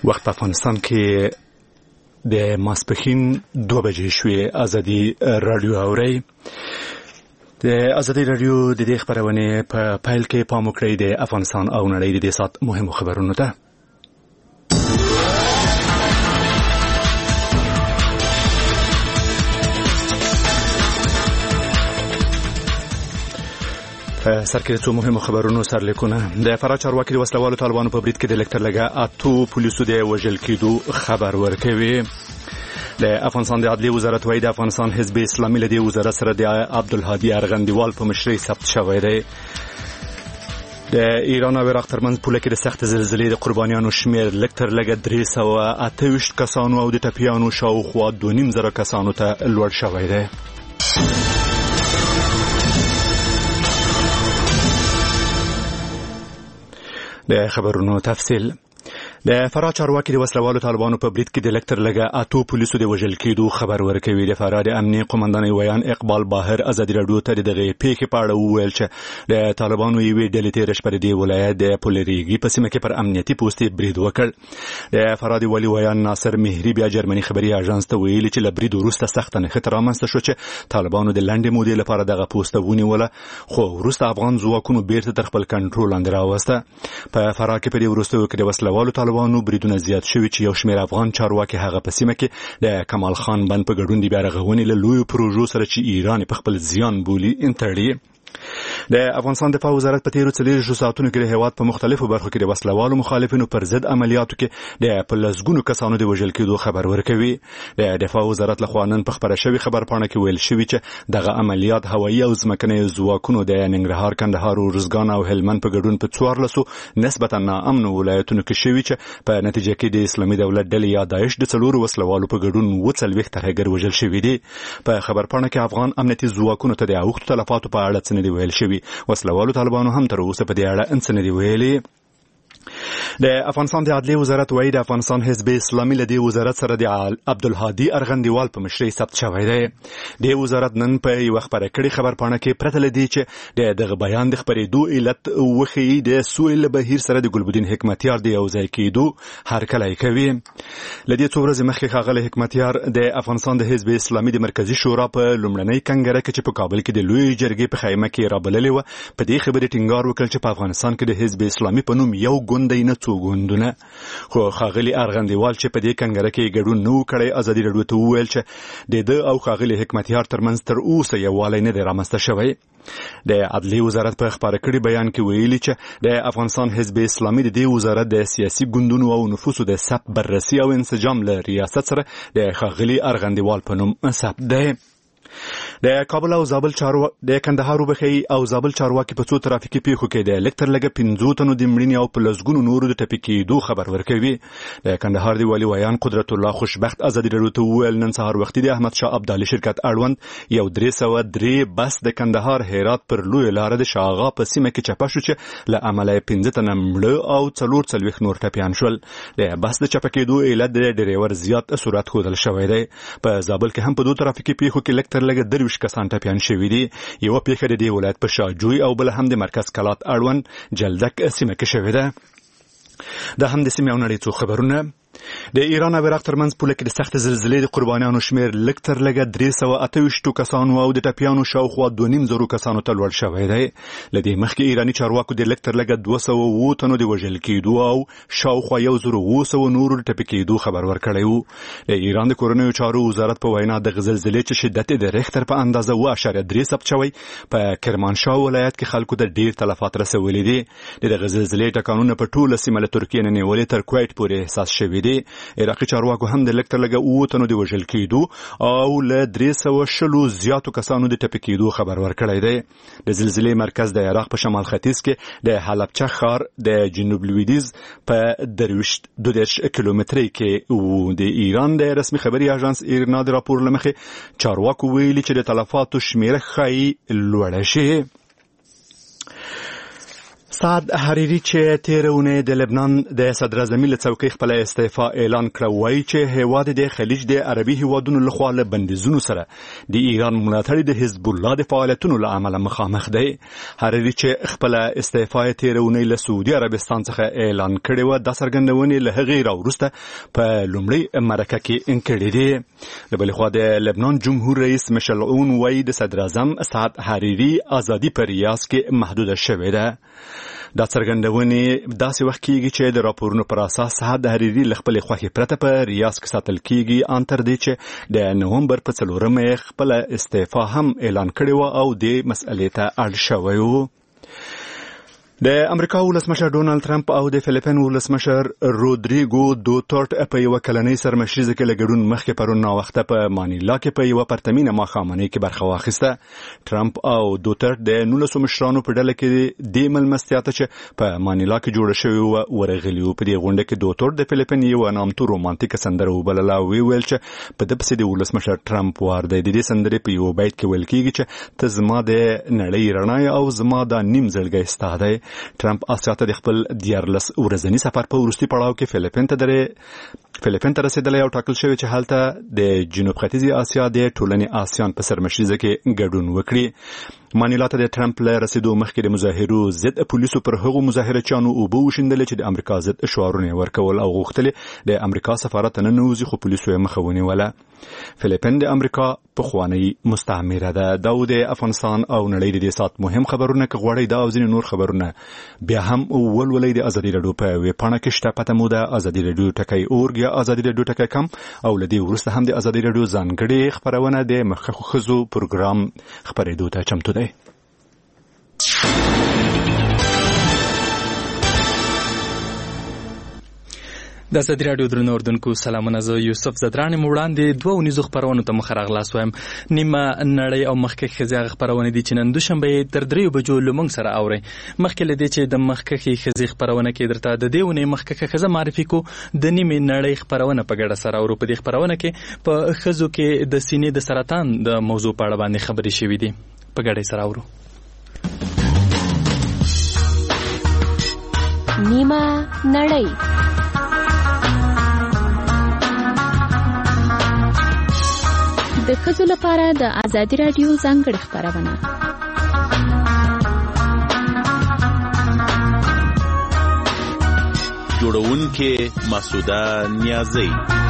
وخت په افغانستان کې د ماسپښین 2 بجې شوې. ازادي رادیو اورئ. د ازادي رادیو د دې خبرونه په پیل کې پام وکړئ د افغانستان او نړۍ د دې سات مهمو خبرونو ته. سرکې څو مهمو خبرونو سرلیکونه. د فراه چارواکي د وسلوالو طالبانو په برید کې د لکټر لګا 8 پولیسو د وژل کېدو خبر ورکوي. د افغانستان د عدلیې وزارت وايي د افغانستان حزب اسلامي له دې وزارت سره د عبدالهادي ارغندیوال په مشرۍ ثبت شوی دی. د ایران او عراق ترمنځ پوله کې د سخت زلزلې د قربانیانو شمیر لکټر لګا 328 کسانو او د ټپیانو شاوخوا 2.5 کسانو ته لوړ شوی دی. د خبرونو تفصیل. د فراه چارواکي د وسلوالو طالبانو په برید کې د لکټر لګا 8 پولیسو د وژل کېدو خبر ورکوي. د فراه د امنیه قومندان ویان اقبال باهر ازادي رادیو ته دغه پیښې په اړه وویل چې د طالبانو یوې ډلې تیر شپه د ولایت د پولریږي په سیمه کې پر امنیتي پوسټ برید وکړ. د فراه د ولی ویان ناصر مهری بیا جرمني خبري اژانس ته ویلي چې لبرید وروسته سخت نښته رامنځته شو چې طالبانو د لنډې مودې لپاره دغه پوسټ ونیوله، خو وروسته افغان ځواکونو بیرته تر خپل کنټرول لاندې راوسته. په فراه کې په دې وروستیو کې د وسلوالو طالبانو بریدونه زیات شوي چې یو شمېر افغان چارواکي هغه په سیمه کې د کمال خان بند په ګډون د بیا رغونې له لویو پروژو سره چې ایران په خپل زیان بولي تړي. د افغانستان دفاع وزارت په تیرو 40 ساعتونو کې د هیواد په مختلفو برخو کې د وسلوالو مخالفینو پر ضد عملیاتو کې د پلسګونو کسانو د وژل کېدو خبر ورکوي. د دفاع وزارت لخوا نن په خبره شوی خبرپاڼه کې ویل شوی چې دغه عملیات هوایي او ځمکني ځواکونو د ننګرهار، کندهار، روزګان او هلمند په ګډون په 14 نسبتا ناامن ولایتونو کې شوی چې په نتیجه کې د اسلامي دولت ډلې یا داعش د 4 وسلوالو په ګډون 40 ترهګر وژل شوی دي. په خبرپاڼه کې افغان امنیتي ځواکونو ته د اوښتو تلفاتو په اړه څه نه دی ویل شوی. وسلوالو طالبانو هم تر اوسه په دې اړه څه نه دی ویلي. د افغانستان د عدلیې وزارت وايي د افغانستان حزب اسلامي له دې وزارت سره د عبدالهادي ارغندیوال په مشرۍ ثبت شوی دی. د وزارت نن په یو خبره کړي خبرپاڼه کې پرته لدی چې دغه بیان د خبرېدو علت وخی د سویل بهیر سره د ګلبدین حکمتیار د یو ځای کېدو هرکلی کوي. لدې څو ورځې مخکې ښاغلی حکمتیار د افغانستان د حزب اسلامي د مرکزی شورا په لومړنۍ کنګره کې چې په کابل کې د لوی جرګې په خیمه کې رابللې و په دې خبرې ټینګار وکړ چې په افغانستان کې د حزب اسلامي په نوم یو ګوندی نه څو ګوندونه. خو ښاغلي ارغندیوال چې په دې کنګره کې ګډون نه و کړی ازادي رادیو ته وویل چې د ده او ښاغلي حکمتیار ترمنځ تر اوسه یووالی نه دی رامنځته شوی. د عدلیې وزارت په خبره کړي بیان کې ویلي چې د افغانستان حزب اسلامي د دې وزارت د سیاسي ګوندونو او نفوسو د ثبت بررسي او انسجام له ریاست سره د ښاغلي ارغندیوال په نوم ثبت دی. د کابل او زابل د کندهار وبخي او زابل چارواکي په څو ترافیکي پیښو کې د لکټر لګا 15 تنو د مړینې او پلسګونو نورو د ټپي کېدو خبر ورکوي. د کندهار دی ولی ویان قدرت الله خوشبخت ازادي رادیو ته وویل نن سهار وختي د احمد شاه ابدالي شرکت اړوند یو 303 بس د کندهار هرات پر لوی لار د شاغا په سیمه کې چپه شو چې له عمله 15 تنه مړه او 44 نور ټپیان شول. د بس د چپه کېدو علت د ډرایور زیات سرعت ښودل شوی دی. په زابل کې هم په 2 ترافیکي پیښو کې لکټر لګا 23 کسان ټپیان شوي دي. یو پیښه د دې ولایت په شاجوی او بل هم د مرکز کلات اړوند جلدک سیمه کې شوې ده. دا هم د سیمې او نړۍ څو خبرونه. د ایران او عراق ترمنځ پوله کې د سخت زلزلې د قربانیانو شمیر لکټر لګا 328 کسانو او د ټپیانو شاوخوا 2.5 کسانو ته لوړ شوی دی. لدې مخکې ایرانی چارواکو د لکټر لګا 200 تنو د وژل کېدو او شاوخوا 1,200 نورو د ټپي کېدو خبر ورکړی و. د ایران د کورنیو چارو وزارت په وینا د زلزلې چې شدت د ریختر په اندازه 1.3 ثبت شوی په کرمانشاه ولایت کې خلکو ته ډیر تلفات رسولي دي. د زلزلې ټکانونه په ټوله سیمه له ترکیې نه نیولې تر کویت پورې احساس شوي دي. عراقي چارواکو هم د لکټر لګا 9 تنو د وژل کېدو او له 300 زیاتو کسانو د ټپي کېدو خبر ورکړی دی. د زلزلې مرکز د عراق په شمال ختیځ کې د حلبچه ښار د جنوب لویدیز په 22 کیلومترۍ کې او د ایران د رسمي خبري اژانس ایرنا د راپور لمخې چارواکو ویلي چې د تلفاتو شمیره ښایي لوړه شي. سعد حریری چې تیر اونۍ د لبنان د صدر اعظمي له څوکۍ خپل استعفا اعلان کړ، وایي چې هیواد د خلیج د عربي هیوادونو لخوا له بندیزونو سره د ایران ملاتړي د حزب الله د فعالیتونو له امله مخامخ دی. حریری چې خپل استعفا تیر اونۍ له سعودي عربستان څخه اعلان کړی و، د څرګندونې له هغې راوروسته په لومړۍ مرکه کې انکړې دي. له بلې خوا د لبنان جمهور رئیس مشعل عون وایي د صدر اعظم سعد حریری ازادي په ریاض کې محدوده شوې ده. دا څرګندونې داسې وخت کېږي چې د راپورونو پر اساس سعد حریری له خپلې خوښې پرته په ریاض کې ساتل کېږي، ان تر دې چې د نومبر په 4 خپل استعفا هم اعلان کړی و او د مسئلې ته اړ شوی و. د امریکا ولسمشر ډونالد ټرمپ او د فلیپین ولسمشر رودریګو دوترټ په یو کلنۍ سرمشریزه کې له ګډون مخکې پرون ناوخته په مانیلا کې په یو پرتمینه ماښامنۍ کې برخه واخیسته. ټرمپ او دوترټ د 19 مشرانو په ډله کې د ملمستیا ته چې په مانیلا کې جوړه شوې و ورغلي وو. په دې غونډه کې دوترټ د فلیپین یو نامتو رومانتیکه سندره وبلله او ویل چې په دې پسې د ولسمشر ټرمپ وار دی. د دې سندرې په یو بیت کې ویل کېږي چې ته زما د نړۍ رڼا او زما د نیم زړګی ستا دی. ټرمپ آسیا ته د خپل 14 ورځني سفر په وروستي پړاو کې فلیپین ته رسیدلی او ټاکل شوی چې هلته د جنوب ختیځي آسیا د ټولنې آسیان په سرمشریزه کې ګډون وکړي. مانیلا ته د ټرمپ له رسیدو مخکې د مظاهرو ضد پولیسو پر هغو مظاهرچیانو اوبه وشیندلې چې د امریکا ضد شعارونه ورکول او غوښتل د امریکا سفارت نه نوځي، خو پولیسو یې مخه ونیوله. فلیپین د امریکا پخوانی مستعمره ده. دا د افغانستان او نړۍ د سات مهم خبرونه که غواړئ دا او ځینې نور خبرونه بیا هم ولولئ د ازادي راډیو په ویبپاڼه کې شته. پته مو ده ازادي راډیو ټکی اورګ یا ازادي راډیو ټکی کم، او له دې وروسته هم د ازادي راډیو ځانګړې خبرونه د مخکښو ښځو پروګرام خپرېدو ته چمتو دی. د ازادي راډیو درنو اوردونکو سلامونه، زه یوسف زدران وړاندې 2 ونیزو خبرونو ته مخ راغلاس وایم. نیمه نړۍ او مخکښ ښځې خبرونه دي چې نن دوشنبه تر 3 بجو لمونږ سره اوري. مخکې له دې چې د مخکښ ښځې خبرونه کې درته د دې ونې مخکښ ښځه معرفي کو، د نیمه نړۍ خبرونه په ګډه سره اورو. په دې خبرونه کې په ښځو کې د سینې د سرطان د موضوع په اړه باندې خبرې شوې دي. په ګډه سره اورو. نیمه نړۍ د ښځو لپاره د ازادي راډیو ځانګړې خبرونه. جوړونکې مسعوده نیازی.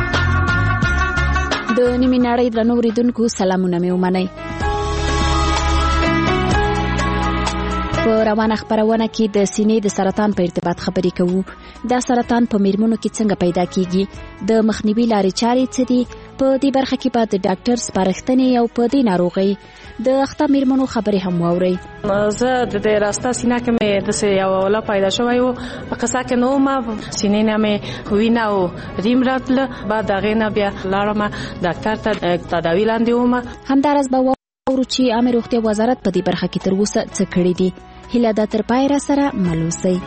د نیمې نړۍ درنو اوریدونکو سلامونه مې ومنئ. په روانه خبرونه کې د سینې د سرطان په ارتباط خبرې کوو. دا سرطان په میرمنو کې څنګه پیدا کیږي، د مخنیوي لارې چارې څه دي. په دې برخه کې به د ډاکټر سپارښتنې او په دې ناروغۍ د اخته میرمنو خبرې هم واورئ. زه د راسته سینه کې مې د یو ولا پیدا شوی و، په قصه کې نو ما سینې نه مې وینه او ریم راتله. بعد هغې نه بیا لاړم ډاکټر ته تداوي لاندې وم. همداراز به واورو چې عامه روغتیا وزارت په دې برخه کې تر اوسه څه کړي دي. هیله ده تر پای را سره مل اوسئ.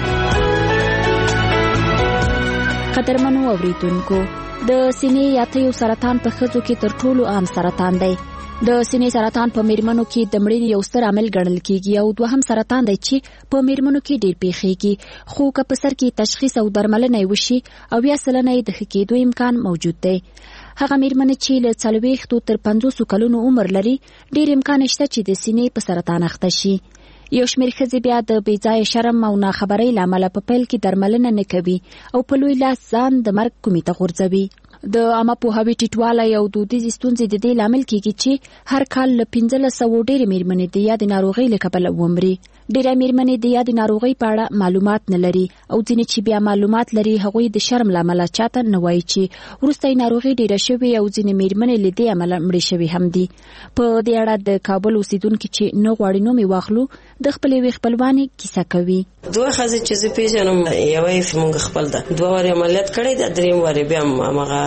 قدرمنو اوریدونکو، د سینې یا تیو سرطان په ښځو کې تر ټولو عام سرطان دی. د سینې سرطان په میرمنو کې د مړینې یو ستر عامل ګڼل کیږي او دوهم سرطان دی چې په میرمنو کې ډیر پیښیږي، خو که په سر کې تشخیص او درملنه وشي او یا سلنه د ښه کېدو امکان موجود دی. هغه میرمنې چې له 40 تر 50 کلونو عمر لري ډیر امکان شته چې د سینې په سرطان اخته شي. یو شمېر ښځې بیا د بې ځایه شرم او ناخبرۍ له امله په پیل کې درملنه نه کوي او په لوی لاس ځان د مرګ کومې ته غورځوي. د عامه پوهاوي ټیټوالی او دودیزې ستونزې د دې لامل کیږي چې هر کال له 1500 ډېرې میرمنې د یادې ناروغۍ له کبله ومري. ډېرې میرمنې د یادې ناروغۍ په اړه معلومات نه لري او ځینې چې بیا معلومات لري هغوی د شرم له امله چاته نه وایي چې وروسته یې ناروغي ډېره شوې او ځینې میرمنې له دې امله مړې شوې هم دي. په دې اړه د کابل اوسیدونکي چې نه غواړي نوم یې واخلو د خپلې یوې خپلوانې کیسه کوي. 2 ښځې چې زه پیژنم، یوه یې موږ خپل ده، 2 وارې عملیات کړی ده، 3 وارې بیا همغه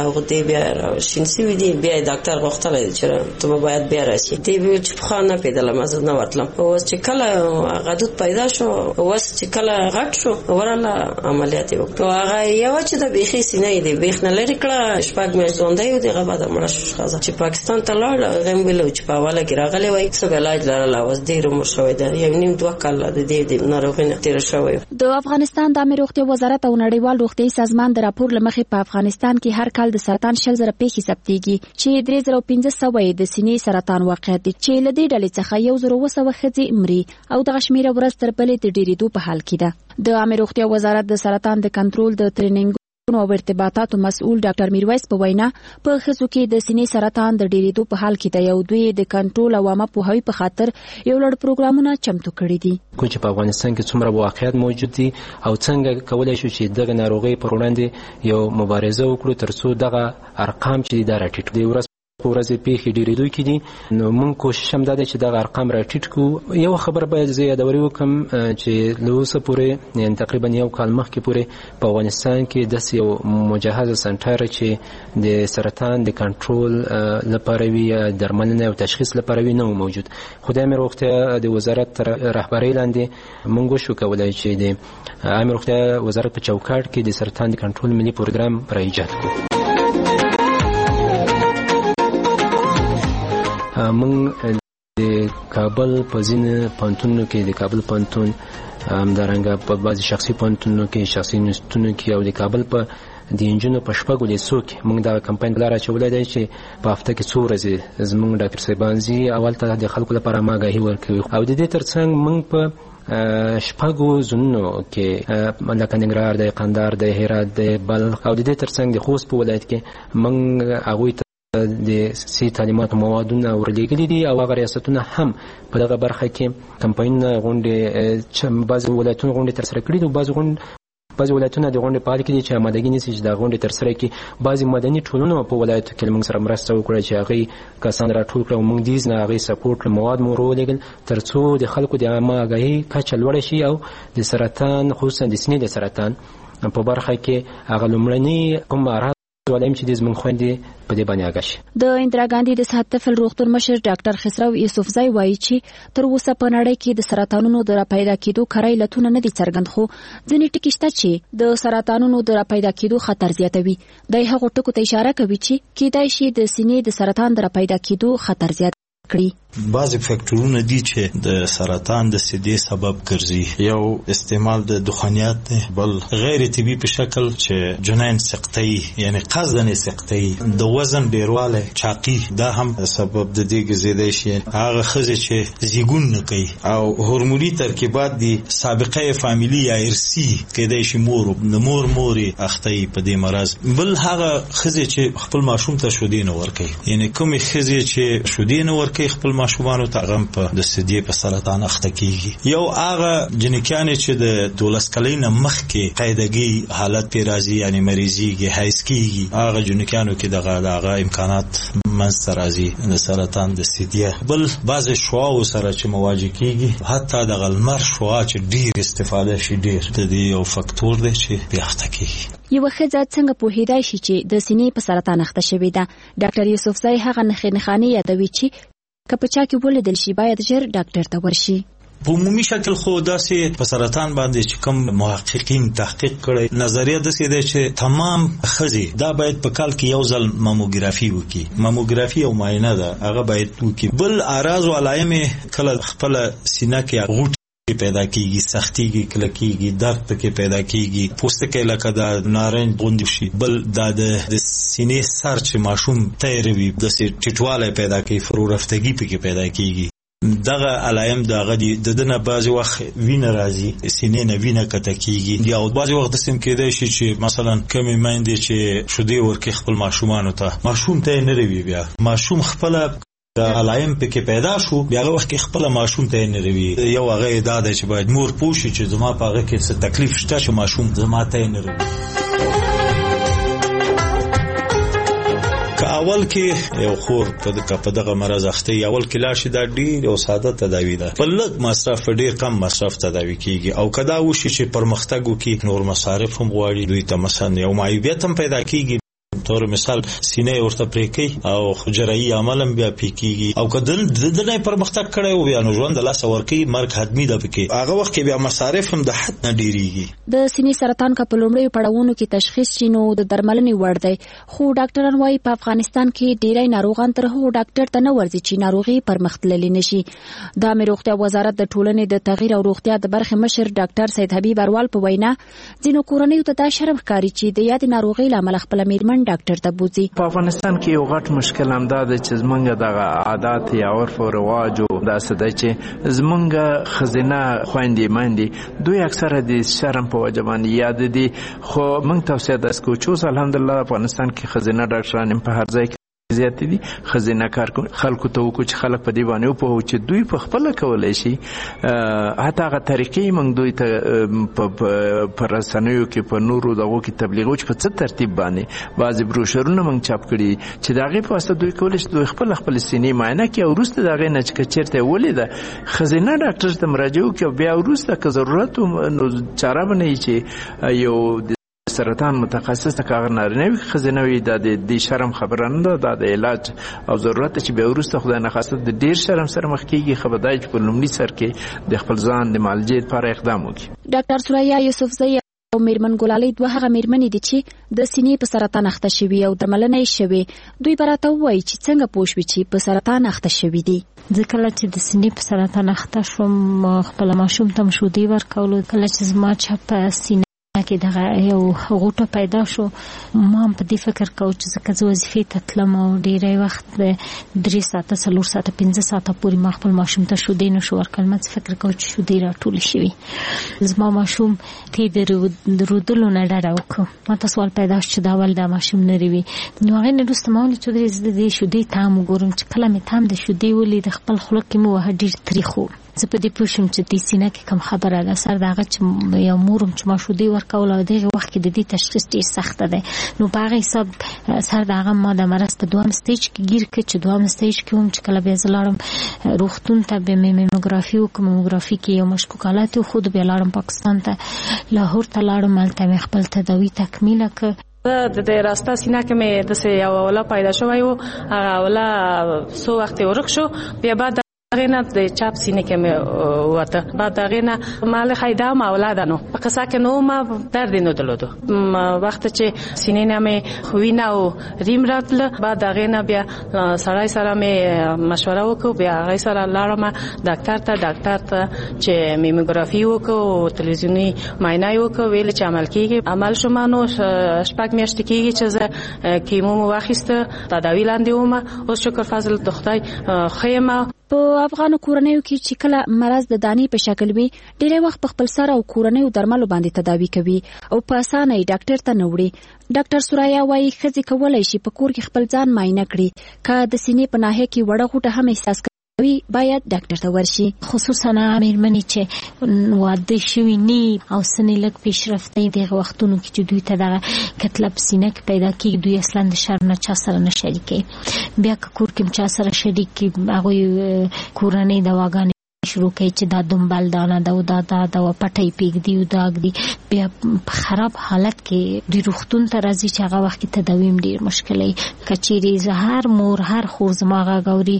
هغه دی بیا شینسی وی دی بیا ډاکټر غوښتل چې ته باید بیا راشي دی ویل چې په خانه پیدل مزه نه ورتلم اوس چې کله غدود پیدا شو اوس چې کله غټ شو ورله عملیات وکړو هغه یو چې د بیخي سینې دی بیخ نه لري کړه شپږ مې ځوندې دی هغه بعد مړ شو خزه چې پاکستان ته لاړ غم ویلو چې په والا کې راغلی وای څه علاج لرله اوس ډیر عمر شوی دی یو نیم دوه کال د دې ناروغي نه تیر شوی د افغانستان د روغتیا وزارت او نړیوال روغتي سازمان د راپور لمخې په افغانستان کې هر کال د سرطان 60,000 پیښې ثبتېږي چې 3500 د سینې سرطان واقعیت دي چې لدې ډلې څخه 1,200 ښځې مري او د شمیره ورځ تر بلې د ډېرېدو په حال کې ده د عامه روغتیا وزارت د سرطان د کنټرول د ټریننګ او ارتباطاتو مسؤل ډاکټر میرویس په وینا په ښځو کې د سینې سرطان د ډېرېدو په حال کې دی او دوی د کنټرول او عامه پوهاوي په خاطر یو لړ پروګرامونه چمتو کړي دي کوم چې په افغانستان کې څومره واقعیت موجود دي او څنګه کولای شو چې دغه ناروغي پر وړاندې یو مبارزه وکړو ترڅو دغه ارقام چې دا راټیټ دي ورځې پیښې ډېرېدو کې دي نو موږ کوشش هم دا دی چې دغه ارقام راټیټ کړو یو خبره باید زه یادوري وکړم چې له اوسه پورې یعنې تقریبا یو کال مخکې پورې په افغانستان کې داسې یو مجهزه سنټر چې د سرطان د کنټرول لپاره وي یا درملنې او تشخیص لپاره وي نه و موجود خو د عامه روغتیا د وزارت تر رهبرۍ لاندې موږ وشو کولی چې د عامه روغتیا وزارت په چوکاټ کې د سرطان د کنټرول ملي پروګرام را ایجاد کړو موږ د کابل په ځینې پوهنتونونو کې د کابل پوهنتون همدارنګه په بعضې شخصي پوهنتونونو کې شخصي انسټیټونو کې او د کابل په د انجونو په شپږو لیسو کې موږ دغه کمپاین لاره اچولی دی چې په هفته کې څو ورځې زموږ ډاکټر صاحبان ځي اول ته د خلکو لپاره آګاهي ورکوي او د دې ترڅنګ موږ په شپږو ځایونو کې لکه ننګرهار دی قندهار دی هرات دی بلخ او د دې ترڅنګ د خوست په ولایت کې موږ هغوی د سي تعلیماتو موادونه ورلېږلي دي او هغه ریاستونه هم په دغه برخه کې کمپاینونه غونډې بعضې ولایتونه غونډې ترسره کړي دي او بعضې ولایتونه د غونډې په حال کې دي چې آمادګي نیسي چې دا غونډې ترسره کړي بعضې مدني ټولنو په ولایتو کې موږ سره مرسته وکړه چې هغوی کسان راټول کړه او موږ دیز نه هغوی سپورټ مواد مو ورولېږل تر څو د خلکو د عامه آګاهي کچه لوړه شي او د سرطان خصوصا د سینې د سرطان په برخه کې هغه لومړني کوم اعراض ولیم چې د زموږ خویندې په دې باندې آګاه شي د اندرا ګاندي د صحت طفل روغتون مشر ډاکټر خسرو یوسفزای وایي چې تر اوسه په نړۍ کې د سرطانونو د راپیدا کېدو کړای علتونه نه دي څرګند خو ځینې ټکي شته چې د سرطانونو د راپیدا کېدو خطر زیاتوي د هغو ټکو ته اشاره کوي چې کېدای شي د سینې د سرطان د راپیدا کېدو خطر زیات کړي بعضی فاکټورونه دي چې د سرطان د سدې سبب ګرځي یو استعمال د دخانیات دی بل غیر طبي په شکل چې جنین سقطي یعنی قصدن سقطي د وزن ډیرواله چاقي دا هم سبب د دې ګرځیدای شي هغه خزه چې زیګون نه کوي او هورموني ترکیبات دي سابقه فامیلی یا ارثي کېدای شي موري اخته په دې مرض بل هغه خزه چې خپل ماشوم ته شودي نه ورکوي یعنی کوم خزه چې شودي نه ورکوي خپل ماشومانو ته غم په د سدې په سرطان اخته کیږي یو هغه جنکیان چې د 12 کلین مخکې قاعدګي حالت پی راځي یعنی مریضیږي هایس کیږي هغه جنکیانو کې دغه امکانات منځ راځي د سرطان د سدې بل بعض شواو سره چې مواجه کیږي حتی د غلمر شوا چې ډیر استفاده شي ډیر د دې یو فاکتور دی چې بیا اخته کیږي یو ښځه څنګه پوهیدای شي چې د سینې په سرطان اخته شوې ده ډاکټر یوسفزای هغه نښانې یادوي چې که په چا کې ولیدل شي باید ژر ډاکټر ته ورشي په عمومي شکل خو داسې په سرطان باندې چې کوم محققین تحقیق کړي نظریه داسې ده چې تمام ښځې دا باید په کال کې یو ځل ماموګرافي وکړي ماموګرافي او معاینه ده هغه باید وکړي بل اعراض او علائم کله خپل سینه کې غوټ پیدا کیږي سختیږي کلکیږي درد کې پیدا کیږي پوستکی لکه د نارنج غوندي شي بل د سینې سر چې ماشوم تیروي د ټیټواله پیدا کوي فرورفتګي پکې پیدا کیږي دغه علائم دغه د دنه بعضی وخت وینه راځي سینې نه وینه کته کیږي یا بعضی وخت سم کېدای شي چې مثلا کمی مایندې چې شودي ورکه خپل ماشومان ته ماشوم ته نه روي بیا ماشوم خپل علائم پکې پیدا شو بیا هغه وخت خپل ماشوم ته نه روي یو هغه ادا چې باید مور پوښي چې زما په هغه کې څه تکلیف شته چې ماشوم زما ته نه روي اول کې یو خور په دغه مرز اخته اول کې لاش دا ډیر او ساده تداوی ده په لږ مصرف ډیر کم مصرف تداوی کیږي او کدا وشي چې پرمختګ وکړي نور مصارف هم غواړي دوی ته مثلا یو معیوبیت هم پیدا کیږي تور مثال سینې ورته پریکي او جراحي عمل بیا پکېږي او کدل د نه پرمختګ کړي او بیا نو ژوند د لاس ورکی مرګ حتمی ده پکې هغه وخت کې بیا مصارف هم د حد نه ډیریږي. د سینې سرطان کا په لومړی پړاوونو کې تشخیص شینو د درملنې وړ دی خو ډاکټران وايي په افغانستان کې ډیری ناروغان تر هغو ډاکټر ته نه ورځي چې ناروغي پرمختللې نشي. د روغتیا وزارت د ټولنې د تغییر او روغتیا د برخې مشر ډاکټر سید حبیب اروال په وینا ځینو کورنیو ته دا شرم ښکاري چې د یاد ناروغي لامل خپل میرمن ډاکټر ته بوزي. په افغانستان کې یو غټ مشکل هم دا دی چې زمونږ د عادت یا عرف او رواج او داسې دی چې زمونږ خزینه خويندې مندي دوی اکثره د شرم په وجه باندې یاد دي خو موږ توصیه ده چې الحمدلله افغانستان کې خزینه ډاکټران په هر ځای کې زیات دي خزینه کار خلکو ته وکړي چې خلک په دی باندې په چې دوی په خپل کولای شي حتی هغه طریقې موږ دوی ته په رسنیو کې په نورو دغو کې تبلیغو چې په څه ترتیب باندې بعضې بروشرونه موږ چاپ کړي چې د هغې په واسطه دوی کولی شي دوی خپل سینې معاینه کړي او وروسته د هغې نه چې که چېرته یې ولیده ښځینه ډاکټر ته مراجعه وکړي او بیا وروسته که ضرورت نو چاره به نه وي چې یو سرطان متخصص ته کاغ نارینه وي خزینه وي د دې شرم خبره نه ده د علاج او ضرورت چې به ورسته خدای نه خاصه د ډیر شرم سره مخ کیږي خبردای چې په لومړي سر کې د خپل ځان د معالجې لپاره اقدام وکړي. ډاکټر سوریا یوسفزۍ او میرمن ګلالۍ دوه هغه میرمنې دي چې د سینې په سرطان اخته شوي او درملنه یې شوې. دوی براته وایي چې څنګه پوه شوي چې په سرطان اخته شوي دي. زه کله چې د سینې په سرطان اخته شوم خپل ماشوم ته شودې ورکولو کله چې زما چپ سینې کې دغه یو غوټه پیدا شو ما په دې فکر کوم چې ځکه زه وظیفې ته تلم او ډېری وخت 3 ساعته 4 ساعته 15 ساعته پورې ما خپل ماشوم ته شودې نشو ورکول. ما فکر کوم چې شودې راټولې شوي زما ماشوم ته د رودلو نه ډډه وکړه. ما ته سوال پیدا شو چې دا ول دا ماشوم نه ریوي نو هغه نه دوست ماونې چې د شودې تام وګورم چې کله مې تام د شودې ولې د خپل خلک کې مو ډېر تریخو زه په دې پوښم چې د سینې کې کوم خبره ده سر دغه چې یو مورم چې ما شودې ورکول او دغه وخت کې د دې تشخیص ډېر سخت ده نو په هغه حساب سر دغه ما د مرسته دوام سټیج کې گیر کړ چې دوام سټیج کې هم چې کله به زلارم روغتون ته به میموګرافي وکم میموګرافي کې یو مشکوک حالت خود به لاړم پاکستان ته لاهور ته لاړم ملته خپل تداوی تکمیل کړ. د راسته سینه کې مې د یو ولا پیدا شوی و هغه ولا سو وخت ورک شو بیا بعد غینا د چاپ سینې کې مې وته بعد غینا مال خیدا ما اولادانو په قصه کې نو ما درد نه دلودو وخت چې سینې نه مې خوینه او ریم راتل بعد غینا بیا سړی سره مې مشوره وکړو بیا غي سره لاړم ډاکټر ته چې میموګرافي وکړو تلویزیونی معاینه وکړو ویل چې عمل کیږي عمل شوم نو شپږ میاشتې کیږي چې کیمو واخیسته تداوی لاندې ومه او شکر فضل د خدای خیمه. په افغان کورنیو کې چې کله مرض د دانې په شکل وي ډېری وخت په خپل سر او کورنیو درملو باندې تداوی کوي او په اسانه یې ډاکټر ته نه وړي. ډاکټر سوریا وايي ښځې کولی شي په کور کې خپل ځان معاینه کړي که د سینې په ناحیه کې وړه غوټه هم احساس باید ډاکټر ته ورشي خصوصا مېرمنې چې واده شوي ني او سنې لږ پیشرفته دي وختونو کې چې دوی ته دغه کتله په سینه کې پیدا کېږي دوی اصلا د شرم نه چا سره نه شریکوي بیا که کور کې چا سره شریکي هغوی کورنۍ دواګانې شروع کوي چې دا دنبال دانه دا پټۍ پېږدي او داږدي بیا په خراب حالت کې د روغتون ته راځي چې هغه وخت کې تداوی ډېر مشکل وي. که چیرې زه هر مور هر خور زما غږ اوري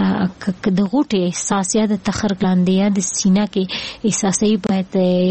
د غوټې احساس یا د تخر لاندې یا د سینه کې احساسوي باید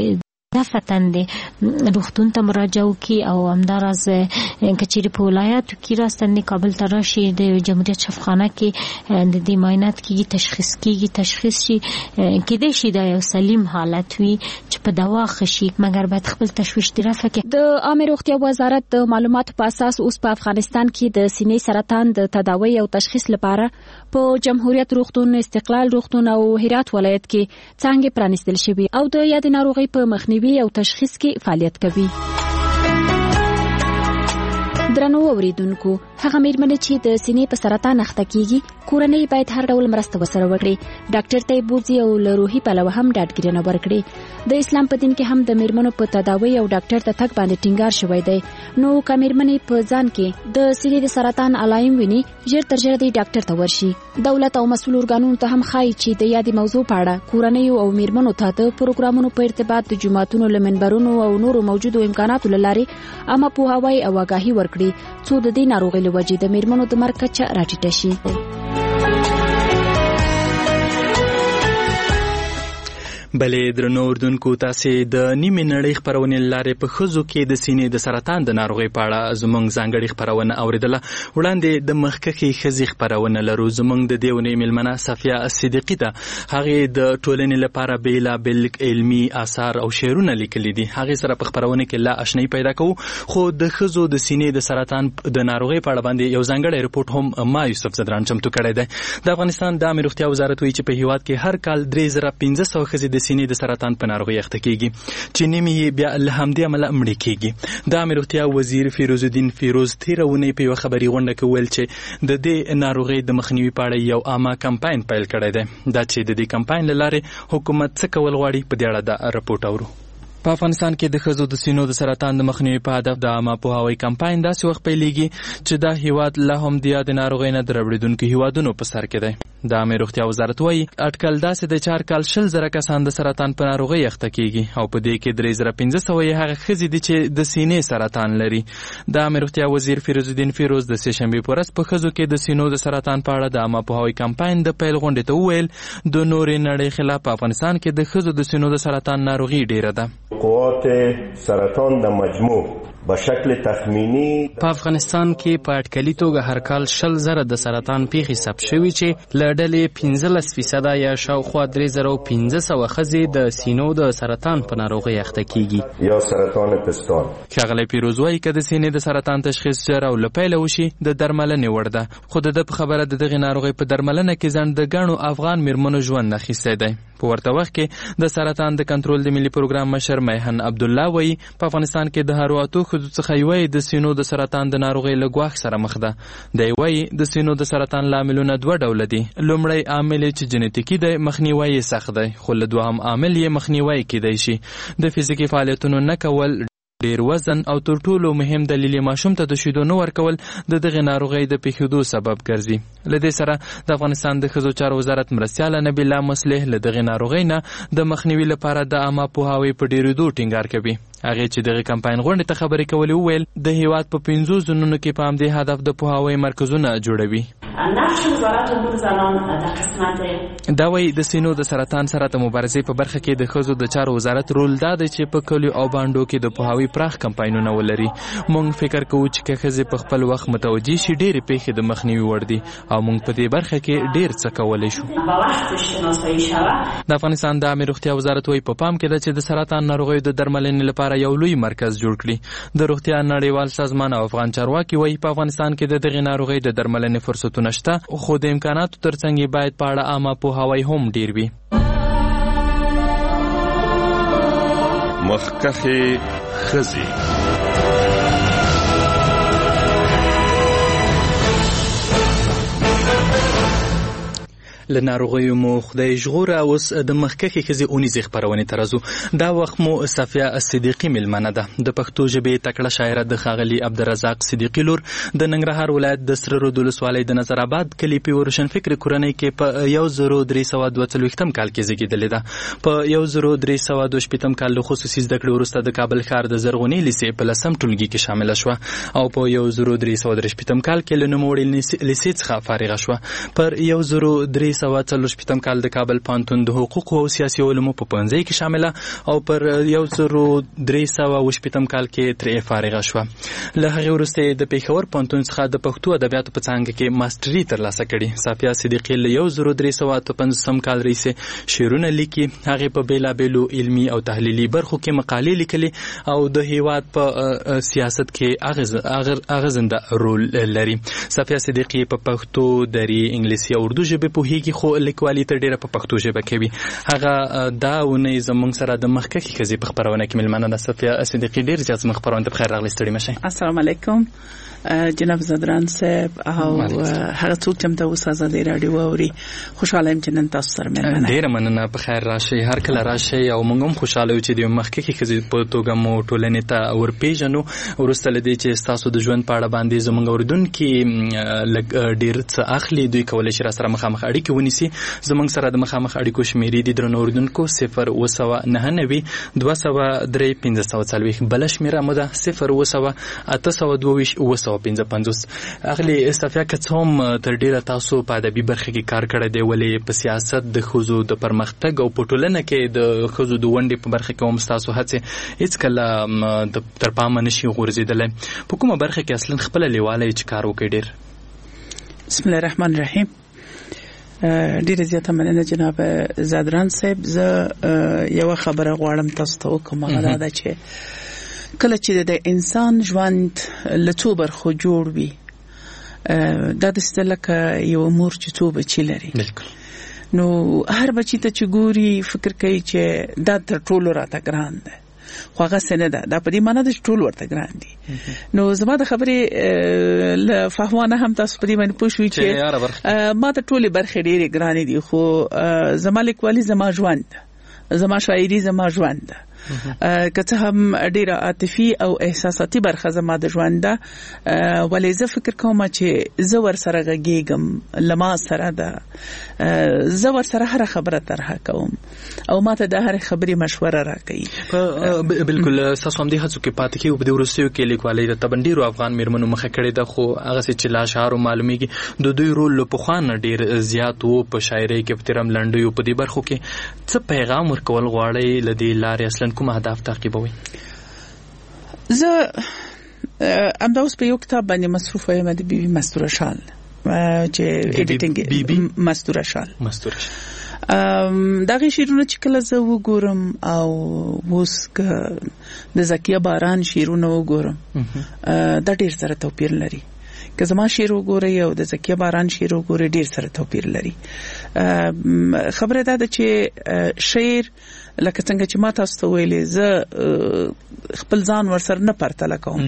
دفتن دی روغتون ته مراجعه وکړي او همداراز کچېرې په ولایاتو کې راستنې کابل ته راشي د جمهوریت شفاخانه کې د دې معاینات کېږي تشخیص شي کېدای شي دا یو سلیم حالت وي چې په دوا ښه شي مګر باید خپل تشویش دې رفع کړي. د عامه روغتیا وزارت د معلوماتو په اساس اوس په افغانستان کې د سینې سرطان د تداوی او تشخیص لپاره په جمهوریت روغتون استقلال روغتون او هرات ولایت کې څانګې پرانیستل شوي او د یاد ناروغي په مخنیوي او تشخیص کې فعالیت کوي. درنو اوریدونکو هغه میرمنې چې د سینې په سرطان اخته کیږي کورنۍ باید هر ډول مرسته وسره وکړي، ډاکټر ته بوزي او له روحي پلوه هم ډاډګیرنه ورکړي. د اسلام په دین کې هم د میرمنو په تداوی او ډاکټر ته تګ باندې ټینګار شوی دی. نو که میرمنې په ځان کې د سینې د سرطان علایم ویني ژر تر ژره د ډاکټر ته ورشي. دولت او مسؤل ارګانونو ته هم ښایي چې د یادې موضوع په اړه کورنۍ او میرمنو ته د پروګرامونو په ارتباط د جماعتونو له منبرونو او نورو موجودو امکاناتو له لارې عامه پوهاوی او آګاهي ورکړي څو د دې ناروغۍ له وجې د میرمنو د مرګ کچه راټیټه شي. بلې درنو اردوونکو، تاسې د نیمې نړۍ خپرونې لارې په ښځو کې د سینې د سرطان د ناروغۍ په اړه زموږ ځانګړې خپرونه اورېدله. وړاندې د مخکښې ښځې خپرونه لرو. زموږ د دې اونۍ مېلمنه صفیه صدیقي ده. هغې د ټولنې لپاره بېلابېل علمي آثار او شعرونه لیکلي دي. هغې سره په خپرونه کې لا اشنایي پیدا کوو. خو د ښځو د سینې د سرطان د ناروغۍ په اړه باندې یو ځانګړی رپورټ هم ما یوسف زدران چمتو کړی دی. د افغانستان د عامې روغتیا وزارت وایي چې په هېواد کې هر کال 3500 ښځې د سینې د سرطان په ناروغۍ اخته کیږي چې نیمې یې بیا له همدې امله مړې کیږي. د عامې روغتیا وزیر فیروز الدین فیروز تېره اونۍ په یوه خبري غونډه کې ویل چې د دې ناروغۍ د مخنیوي په اړه یو عامه کمپاین پیل کړی دی. دا چې د دې کمپاین له لارې حکومت څه کول غواړي په دې اړه دا رپورټ اورو. په افغانستان کې د ښځو د سینو د سرطان د مخنیوي په هدف د عامه پوهاوي کمپاین داسې وخت پیلېږي چې دا هیواد لا هم د یادې ناروغۍ نه د ربړېدونکو هیوادونو په سر کې دی. د عامې روغتیا وزارت وایي اټکل داسې دی چې هر کال 20,000 کسان د سرطان په ناروغۍ اخته کیږي او په دې کې 3,500 یې هغه ښځې دي چې د سینې سرطان لري. د عامې روغتیا وزیر فیروز الدین فیروز د سهشنبې په ورځ په ښځو کې د سینو د سرطان په اړه د عامه پوهاوي کمپاین د پیل غونډې ته وویل د نورې نړۍ خلاف په افغانستان کې د ښځو د سینو د سرطان ناروغي ډیره ده. قوات سرطان د مجموع په شکل تخمینی په افغانستان کې په اټکلي توګه هر کال 20,000 د سرطان پیښې ثبت شوي چې له ډلې 15% یا شاوخوا 3,500 ښځې د سینو د سرطان په ناروغۍ اخته کیږي یا سرطان پستان. ښاغلی پیروز وایي که د سینې د سرطان تشخیص ژر او له پیله وشي د درملنې وړ ده. خو د ده په خبره د دغې ناروغۍ په درملنه کې ځنډ د ګڼو افغان میرمنو ژوند اخیستی دی. په ورته وخت کې د سرطان د کنټرول د ملي پروګرام مشر میهن عبدالله وایي په افغانستان کې د هرو اتو ښځو څخه یوه د سینو د سرطان د ناروغۍ له ګواښ سره مخ ده. دی وایي د سینو د سرطان لاملونه 2 ډوله دي. لومړی عامل چې جنیتیکي دی مخنیوی یې سخت دی، خو له دوهم عامل یې مخنیوی کیدی شي. د فزیکي فعالیتونو نه کول، ډیر وزن او تر ټولو مهم دلیل ماشوم ته د شیدو نه ورکول د دغه ناروغۍ د پیښېدو سبب ګرځي. له دې سره د افغانستان د ښځو چارو وزارت مرستیاله نبیله مصلح له دغه ناروغۍ نه د مخنیوي لپاره د عامه پوهاوي په ډیرېدو ټینګار کوي. هغې چې دغه کمپاین غونډې ته خبرې کولې وویل د هیواد په 5 ځایونو کې په همدې هدف د پوهاوي مرکزونه جوړوي. دا وایي د سینو د سرطان سره د مبارزې په برخه کې د ښځو د چارو وزارت رول دا دی چې په کلیو او بانډو کې د پوهاوي پراخ کمپاینونه ولري. موږ فکر کوو چې که ښځې په خپل وخت متوجي شي ډېرې پیښې د مخنیوي وړ دي او موږ په دې برخه کې ډېر څه کولی شو. د افغانستان د عامې روغتیا وزارت وایي په پام کې ده چې د سرطان ناروغیو د درملنې لپاره یو لوی مرکز جوړ کړي. د روغتیا نړیوال سازمان او افغان چارواکي وایي په افغانستان کې د دغې ناروغۍ د درملنې فرصتونه شته، خو د امکاناتو ترڅنګ یې باید په اړه عامه پوهاوی هم ډیر وي. مخکښې ښځې. له ناروغیو مو خدای ژغوره. اوس د مخکښې ښځې اونیزې خپرونې ته راځو. دا وخت مو صفیه صدیقي میلمنه ده. د پښتو ژبې تکړه شاعره د ښاغلي عبدالرزاق صدیقي لور د ننګرهار ولایت د سره رود ولسوالۍ د نظر آباد کلي په روشنفکر کورنۍ کې په 1342 کال کې زیږېدلې ده. په 1342 کال له خصوصي زده کړې وروسته د کابل ښار د زرغونې لیسې په 10م ټولګي کې شامله شوه او په 1343 کال کې له نوموړې لیسې څخه فارغه شوه. پر 1343 کال د کابل پوهنتون د حقوقو او سیاسي علومو په پوهنځي کې شامله او پر 1380 کال کې ترې فارغه شوه. له هغې وروسته د پېښور پوهنتون څخه د پښتو ادبیاتو په څانګه کې ماسټري ترلاسه کړې. صافیه صدیقي له 1355 کال راهیسې شعرونه لیکي. هغې په بېلابېلو علمي او تحلیلي برخو کې مقالې لیکلې او د هیواد په سیاست کې اغېزنده رول لري. صافیه صدیقي په پښتو، دري، انګلیسي او اردو ژبې پوهیږي کیږي خو لیکوالي ته ډیره په پښتو ژبه کوي. هغه دا ونه زمونږ سره د مخکې کزي په خبرونه کې ملمنه د صفیه صدیقی ډیر زیات مخبرونه په خیر راغلی ستړي مشه. السلام علیکم جناب زدران صاحب او هغه څوک چې تاسو آزادي رادیو اوري خوشاله یم چې نن تاسو سره مې ډیر مننه په خیر راشي هر کله راشي او موږ هم خوشاله یو چې د مخکې کزي په توګه مو ټولنې ته ورپیژنو ورسته لدی چې تاسو د ژوند په اړه باندې زموږ اوریدونکو ډیر څه اخلي دوی کولای شي را سره مخامخ اړیکې ونیسي. زموږ سره د مخامخ اړیکو شمیرې دي درنو اوریدونکو 0 203 1540 بل شمیره مو ده 0 822 55. اغلی صفیه که څوم تر ډیره تاسو په ادبي برخه کې کار کړی دی ولې په سیاست د ښځو د پرمختګ او په ټولنه کې د ښځو د ونډې په برخه کې هم تاسو هڅې هیڅ کله تر پامه نشي غورځېدلی. په کومه برخه کې اصلا خپله لیواله چې کار وکړي ډیر؟ بسم الله الرحمن الرحیم. ډیره زیاته مننه جناب زادران صاحب. زه یو خبره غواړم تاسو ته وکړم هغه دا چې کله چې د انسان ژوند له څو برخو جوړ وي دا داسې لکه یو مور چې څو بچي لري نو هر بچي ته چې ګوري فکر کوي چې دا تر ټولو راته ګران ده خو هغه څه نه ده دا په دې معنی ده چې ټول ورته ګران دي. نو زما د خبرې له فهمانه هم تاسو په دې باندې پوه شوئ چې ما ته ټولې برخې ډېرې ګرانې دي خو زما لیکوالي زما ژوند زما شاعري زما ژوند ده که څه هم ډیره عاطفي او احساساتي برخه زما د ژوند ده ولې زه فکر کوم چې زه ور سره غږیږم لما سره ده زه ور سره هر خبره طرح کوم او ماته د هر خبرې مشوره راکړي. بالکل تاسو هم دې هڅو کې پاتې کیو په دې ورسېو کې لیکوالۍ د تبندیرو افغان میرمنو مخه کړې ده خو هغه چې لا شعر معلومیږي د دوی رول له پخوانه ډیر زیات وو په شاعرۍ کې په ترم لنډیو په دې برخو کې څه پیغام ورکول غواړي لدی لارې اصلا کوم اهداف تعقیبوي؟ زه امدا اوس په یو کتاب باندې مصروف یم د بیبي مستوره شال چې ایډیټینګ مستوره شال دا غي شیرونه چې کله زه وګورم او اوس د زکیه باران شیرونه وګورم دا ډیر سره توپیر لري. که زما شعر وګورئ او د زکیه باران شعر وګورئ ډیر سره توپیر لري. خبره دا ده چې شعر لکه څنګه چې ما تاسو ته ویلې زه خپل ځان ورسره نه پرتله کوم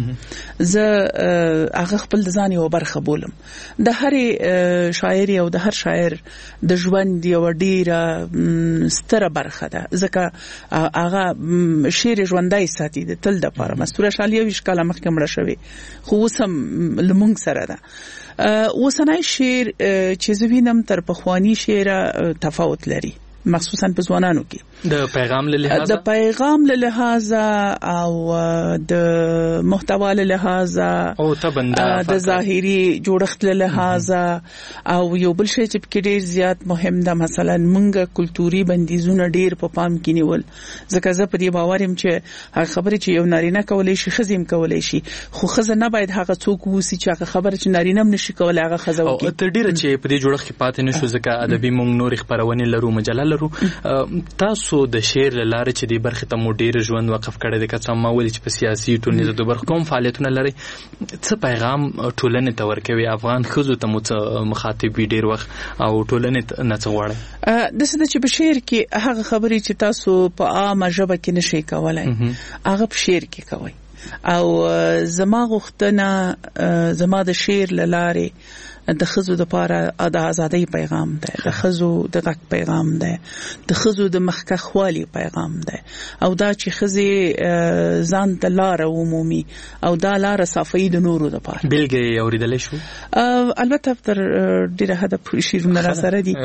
زه هغه خپل ځان یو برخه بولم د هر شاعر او د هر شاعر د ژوند یو ډیره ستره برخه ده ځکه هغه شعر ژوندای ساتي د تل د لپاره. مستوره شال یو ښکلا مخکې مړه شوی خو وسم لمونږ سره ده. اوسنۍ شعر چې زه وینم تر پخوانی شعر تفاوت لري مخصوصا په ځوانانو کې د پیغام له لحاظه او د محتوا له لحاظه او د ظاهري جوړښت له لحاظه او یو بل شی چې ډیر زیات مهم ده مثلا مونږه کلتوري بندیزونه ډیر په پام کې نیول ځکه زه په دې باور یم چې هغه خبره چې یو نارینه کولای شي خزم کولای شي خو خزه نه باید هغه څوک وسی چې هغه خبره چې نارینه هم نشي کولای هغه خزه وکړي. او تر ډیره چې په دې جوړښت کې پاتې نشو ځکه ادبي مونږ نور خبرونه لرو مجله لرو. تاسو د شعر لاره چې د برخه ته مو ډیر ژوند وقف کړی د کڅه ما ول چې په سیاسي ټولنیزو د برخه کوم فعالیتونه لري څه پیغام ټولنې ته ورکوي افغان خزو ته مو مخاطب ډیر وخت او ټولنې نه څه غواړي د څه چې په شعر کې هغه خبرې چې تاسو په عامه ژبه کې نشئ کولای هغه په شعر کې کوي او زما غوښتنه زما د شعر لاره د خزو د پاره د ازادۍ پیغام ده د خزو د غږ پیغام ده د خزو د مخکخوالي پیغام ده او دا چې خزي ځان د لار عمومي او دا لار صافي د نورو د پاره بلګي اوریدل شو البته تر ډیره هدا شیرونه را سره دي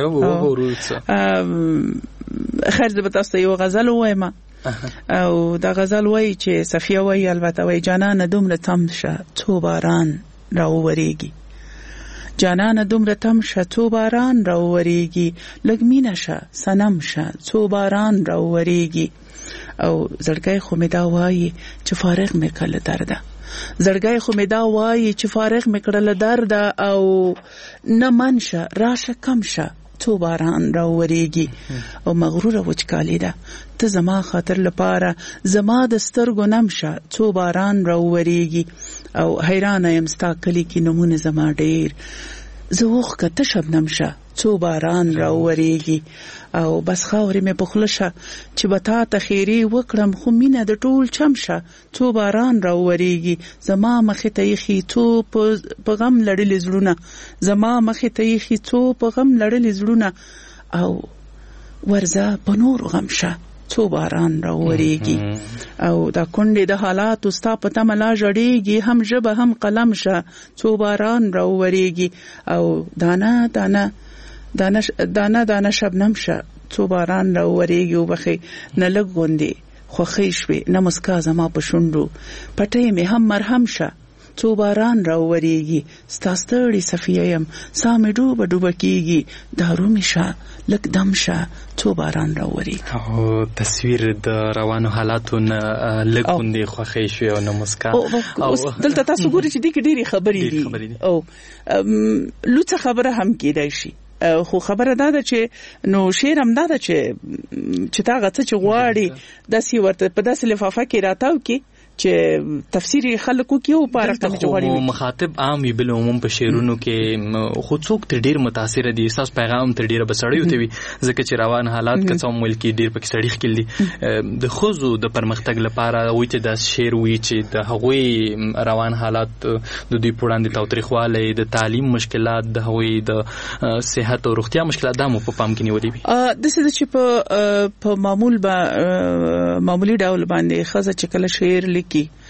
خیر زه به تاسو یو غزل وایم او دا غزل وای چې صفیه وای البته وای جانانه دومره تم شه تو باران راووريږي جانانه دومره تم شه تو باران راووريږي لګمینه شه سنم شه تو باران راووريږي او زړګي خو مې دا وای چې فارغ مې کله درده زړګي خو مې دا وای چې فارغ مې کړل درده او نه منشه راشه کم شه تو باران راووريږي او مغروره وچکالی ده ته زما خاطر لپاره زما د سترګو نمشه تو باران راووريږي او حیرانه یم ستا کلی کې نمونه زما ډیر زوخ کته شبنم شه څو باران راووريږي او بس خاورې مې په خوله شه چې بتا ته خیری وکړم خو مینه د ټول چم شه څو باران راووريږي زما مخې ته یخي څو په غم لړلې زړونه زما مخې ته یخي څو په غم لړلې زړونه او ورځه په نور غم شه څو باران راووريږي او دا کونډې د حالات ستا په تمه لا ژړېږي هم ژبه هم قلم شه څو باران راووريږي او دانه دانه دانه دانه دانه شبنم شه څو باران راووريږي وبخي نه لږ غوندې خوښۍ شوې نه مسکا زما په شونډو پټۍ مې هم مرهم شه څو باران راووريږي ستا ستړې صفیه یم ساه مې ډوبه ډوبه کېږي دارو مې شه لږ دم شه څو باران راووريږي او تصویر د روانو حالاتو نه لږ غوندې خوښۍ شوې او نه مسکا دلته تاسو ګورئ چې دې کې ډېرې خبرې دي او لوڅه خبره هم کېدای شي خو خبره ده چې نو شعر هم ده چې تا غته چې غواړي داسې ورته په داسې لفافه کې راتاو کې چې تفسیر خلکو کې او پارکته جوړي مخاطب عام بل عموم په شعرونو کې خو څوک ته ډیر متاثر دي احساس پیغام ته ډیر بسړیو ته وي ځکه چې روان حالات کڅو ملک ډیر پکې سړی خل دي د خوځو د پرمختګ لپاره وي چې د شعر وي چې د هغوی روان حالات د دوی پوړاندې تاوتریخواله د تعلیم مشکلات د هغوی د صحت او روغتیا مشکلات د مو په پام کې نیولې وي د څه چې په معمولی ډول باندې خزه چې کله شعر لیکي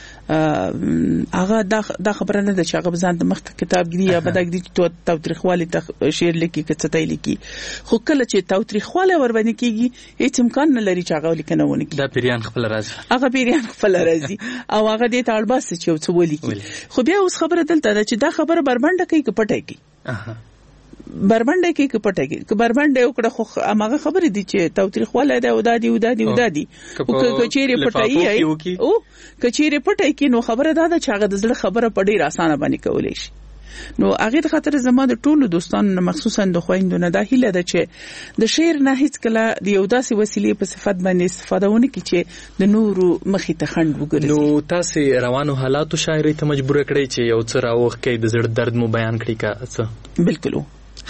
هغه دا خبره نه ده چې هغه ځان د مخ کتاب دی یا بدګ دی چې تاوتریخواله شعر لیکي که څه لیکي خو کله چې تاوتریخواله ور باندې کیږي هیڅ امکان نه لري چې هغه لیکنه ونه کړي دا پیریان خپل راځي هغه پیریان خپل راځي او هغه دې ته اړباس چې څه ولیکي خو بیا اوس خبره دلته ده چې دا خبره بربنده کوي که پټه کوي بربنده کې کپټه کې بربنده وکړه خو هغه خبرې دي چې تاوتریخواله ده او دادی او کچېره پټایي او کچېره پټای کې نو خبره ده چې هغه د زړه خبره په ډیر اسانه باندې کولای شي نو هغه د خاطر زما د ټولو دوستانو مخصوصا د خويندو نه دا هیله ده چې د شعر نه هیڅ کله د یو داسې وسیلې په صفت باندې استفاده ونه کړي چې د نورو مخې ته خند وګرځي نو تاسو روانو حالاتو شاعري ته مجبور کړی چې یو څه راوخ کې د زړه درد مو بیان کړی کا څه بالکل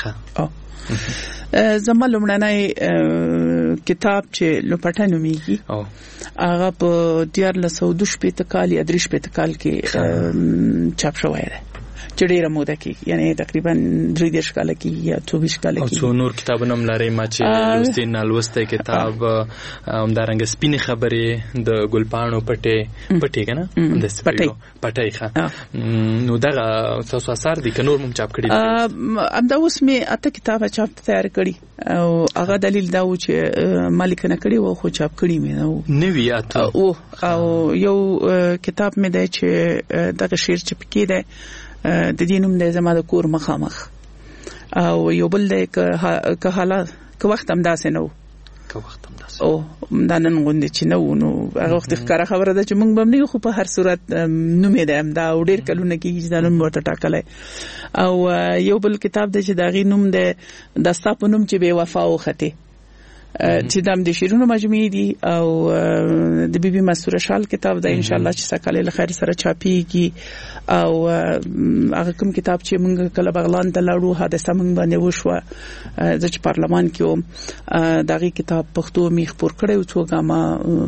زما لومړنی کتاب چې لوپټه نومیږي هغه په 1412 کال یا 13 کال کې چاپ شوی دی چې ډیره موده کې یعنی تقریبا 3 کال کې یا 24 کال کې او څو نور کتابونه ملاري ما چې لوستین لوسته کتاب همدارنګ سپینې خبرې د ګلپانو پټي کنه د پټي ښه نو دا تاسو اثر دي کنور مم چاپ کړی امدا اوس می اته کتابه چاپ تیار کړی او هغه دلیل دا و چې مالک نه کړی و خو چاپ کړی مې نو نوی اته او یو کتاب مې دی چې دغه شعر چې پکې دی د دینوم د زما د کور مخامخ او یو بل د که حالات که وخت هم داسې نو او دا نن غوندې چې نو هغه وخت ښکاره خبره ده چې موږ به نه خو په هر صورت نومې ده دا ډېر کلونه کېږي چې دا نوم ورته ټاکلی او یو بل کتاب دی چې د هغې نوم دی د ستا په نوم چې بې وفا وختې چې دم د شیرونو مجموعې دي او د بیبي مستوره شال کتاب دا ان شاء الله چې سکاله له خیر سره چاپیږي او هغه کوم کتاب چې موږ کله بغلان ته لاړو حادثه موږ باندې وشوه د پارلمان کې دغه کتاب پښتو میخ پور کړو څو غما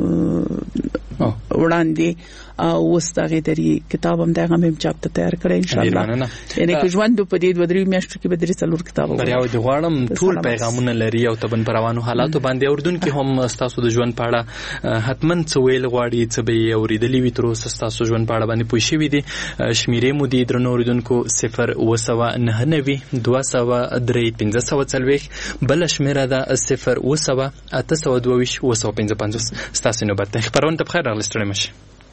وړاندې او واستغه دري کتاب هم دغه مم چاپ ته تیار کړی ان شاء الله یعنی که ژوند په دې ودرې میاشتو کې به درې څلور کتاب بریاو دی غواړم ټول پیغامونه لري او تبن پروانو حالاتو باندې اردن کې هم تاسو د ژوند پاړه حتمن څه ویل غواړي څه به اوریدلی وي تر اوسه تاسو ژوند پاړه باندې پوښی وي دي شمیرې مو دي درنو اوریدونکو 0 299 بل شمیره ده 0 822 تاسو نو بته خبرونه ته بخیر راغلستړی مشه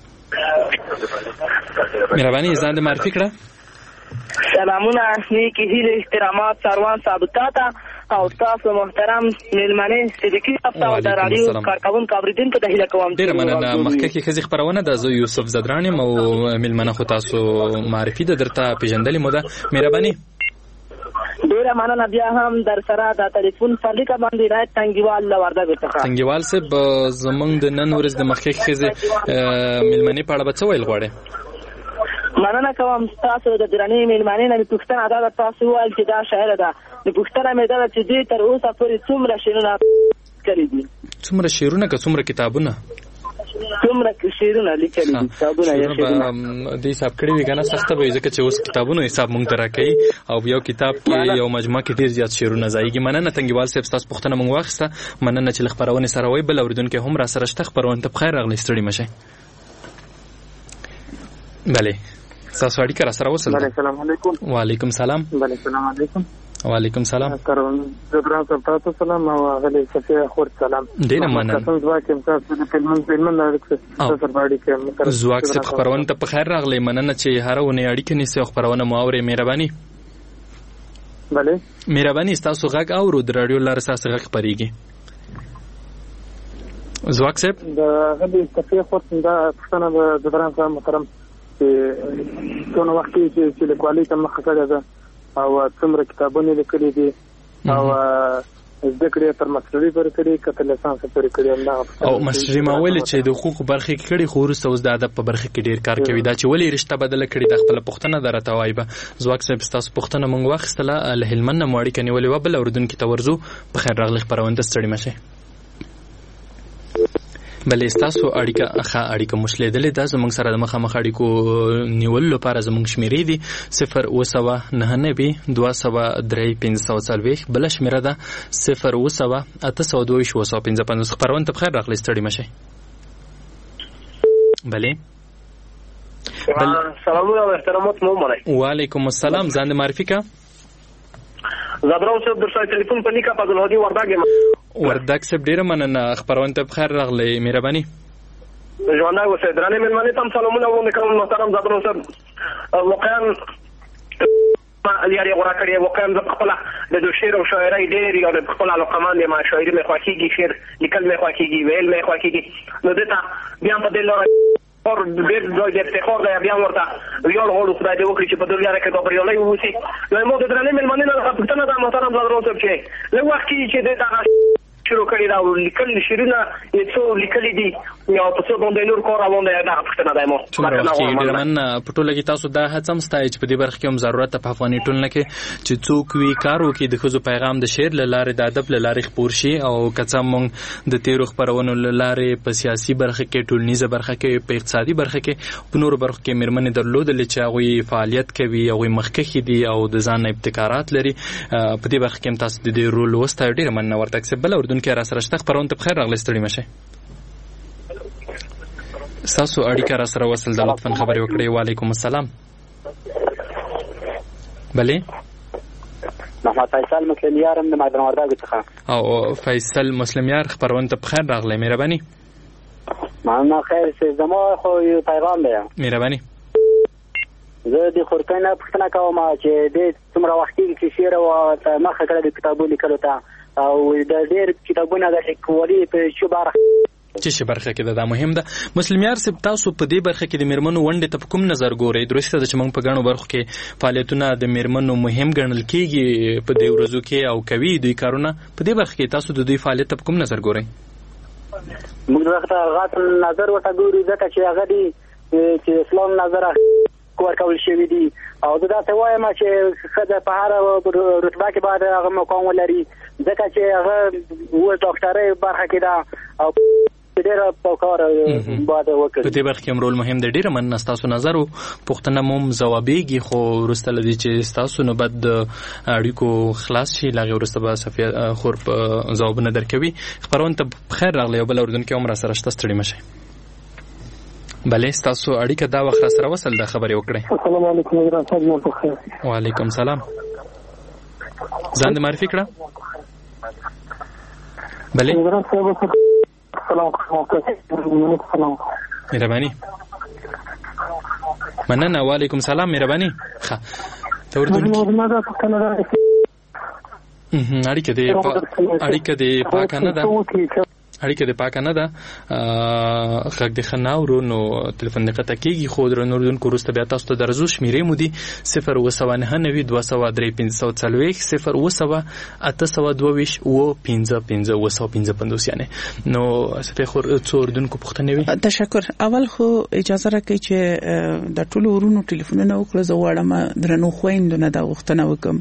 مهرباني ځان د معرفي کړه سلامونه نیکی هیله احترامات سروان ثابتا او تاسو محترم ملمنه صدیقی تاسو د رادیو کارکون کابریدین ته هیله کوم ډیر مننه مخکې کې خزي خبرونه د زو یوسف زدرانی مو ملمنه خو تاسو معرفي د درته پیژندلې مو ده مهرباني ډیر مننه بیا هم در سره د ټلیفون فلیکه باندې راځي تنګیوال وردګ ته تنګیوال صاحب زمنګ د نن ورځ د مخکې خزي ملمنه په اړه څه ویل غواړي مننه کوم تاسو د درنې میلمانې نه پوښتنه دا تاسو وایي چې دا شاعر ده د پوښتنه مې دا چې دې تر اوسه پورې څومره شعرونه کړي دي څومره شعرونه که څومره کتابونه څومره شعرونه لیکلي دي کتابونه یې د حساب کړی وی کنه سخته به ځکه چې اوس کتابونو حساب مونږ تر کوي او یو کتاب کې یو مجموعه کې ډیر زیات شعرونه ځایږي مننه تنګیوال صاحب تاسو پوښتنه مونږ واخیسته مننه چې خبرونه سره وای بل اوریدونکو هم را سره شته خبرونه ته بخیر راغلی ستړي مشه بله تاسو اړیکه را سره وصل السلام علیکم وعلیکم سلام بله السلام علیکم وعلیکم سلام زبران تاسو سلام او غلی صفیه خور سلام ډیر مننه تاسو ځواکم تاسو د فلمن تاسو باندې کې زواک څخه خبرونه ته په خیر راغلی مننه چې هرونه اړیکه نیسه خبرونه مو اوري مهرباني بله مهرباني تاسو غږ اورو د رادیو لار اساس غږ پریږي زواک صاحب د غلی صفیه خور دا پښتنه د زبران صاحب محترم څونه وخت چې لیکوالۍ ته مخه کړې ده او څومره کتابونه لیکلي دي او زده کړې تر ماستري پورې کړې کته لیسانس پورې کړې او ماستري ما ویل چې د حقوق برخه کې کړې خو وروسته اوس د ادب په برخه کې ډیر کار کوي دا چې ولې رشتہ بدله کړې د خپل پښتنه درته وایبه زواک صاحب تاسو پښتنه مونږ واخستله له هلمند مواړي کني ولې وبل اوردونکو ته ورزو په خیر راغلی خبرونه ستړي مشه بلې تاسو اړیکه مشلیدلې ده زموږ سره د مخامخ اړیکو نیول لپاره زموږ شمیرې دي 029920355 بل شمیره ده 080822555 خبرونه ته بخیر راغلی ستړي مشه بلې سلامونه او احترامات مو منئ وعلیکم السلام ځان معرفي کا زبرو صاحب د ټلیفون په لیکه په غوډي وردګ صاحب ډیره مننه خبرونه ته بخیر راغلی مهرباني ژوندۍ اوسئ درنې مېلمنې ته سلامونه وړاندې کوم محترم زبرو صاحب واقعا یاري غوړه کړې واقعا د خپل د شعر او شاعرۍ ډېر یو د خپل علاقمند ما شاعري مې خوښیږي شعر لیکل مې خوښیږي ویل مې خوښیږي نو دته بیا په دې لاره اور ډېر دوی د افتخار دی بیا ورته یو غوړو خدای دې وکړي چې په دنیا کې دا بریالي ووسی نو مو د درنې مېلمنې نه پوښتنه ده محترم زبرو صاحب چې له وخت کې چې دغه شروع کړی دا لیکل شعرونه یې څو لیکلي دي یا په څو باندې نور کار روان دی دا پوښتنه ده مو من په ټوله کې تاسو دا هڅه مستای چې په دې برخه کې هم ضرورت په افغاني ټولنه کې چې څوک وی کار وکړي د خزو پیغام د شعر لاره د ادب لاره خپور شي او کڅم مونږ د تیرو خبرونو لاره په سیاسي برخه کې ټولنیزه برخه کې په اقتصادي برخه کې په نور برخه کې مرمنې درلودل چې هغه فعالیت کوي او مخکې دي او د ځان ابتکارات لري په دې برخه کې تاسو د دې رول وسته ډیر مننه ورته بل اوردون کې را سره شته خبرونه ته بخیر راغلی ستړي مشه تاسو اړیکه را سره وصل د لطفا خبرې وکړئ وعلیکم السلام بله محمد فیصل مسلمیار د مدن وردګ څخه او فیصل مسلمیار خبرونه ته بخیر راغلی مهرباني معنا خیر سه زما خو یو پیغام دی مهرباني زه د خورکنه پښتنه کوم چې د څومره وخت کې شعر او مخه کړه د کتابونو لیکلو ته او د ډېر کتابونه د لیکوالۍ په شو برخه چې برخه کې دا مهم ده مسلمیار سپ تاسو په دې برخه کې د میرمنو ونډه ته کوم نظر ګورئ درسته چې موږ په غاڼو برخو کې فعالیتونه د میرمنو مهم ګڼل کېږي په دې ورځو کې او کوي دوی کارونه په دې برخه کې تاسو د دوی فعالیت ته کوم نظر ګورئ موږ ورته غاټ نظر ورته ګورو ځکه چې هغه دي چې اسلام نظر ورکول شوی دي او دا څه وایم چې خدای په هر رتبه کې باید هغه مقام ولري ځکه چې هغه و ډاکټرۍ برخه کې دا او ډېر په کار باید وکړي په دې برخه کې رول مهم دی ډېر مننه تاسو نظر او پښتنه موم ځوابېږي خو ورسته لدی چې تاسو نو بد اړیکو خلاص شي لاغه ورسته به صفیه خور په ځوابونه درکوي خبرونه ته بخیر راغلی او بل اردن کې عمر سره شته ستړي مشه بله تاسو اړیکه دا وخت سره وصل د خبرې وکړئ السلام علیکم ورحمت الله وبرکاته وعلیکم سلام ځان دې معرفي کړه بله مهرباني مننه وعلیکم سلام مهرباني ښه ته ورته اړیکه دې پاکه نه ده اړیکه د پاکه نه ده غږ د خناورو نو ټلیفون د قطع کیږي خو در نوردونکو وروسته بیا تاسو ته درځو شمیرې مو دي 0292343 یعنی نو سپیخور څو اردونکو پوښتنه وي. تشکر. اول خو اجازه راکړئ چې د ټولو ورونو ټلیفونونه وکړه. زه غواړم درنو خویندو نه دا غوښتنه وکم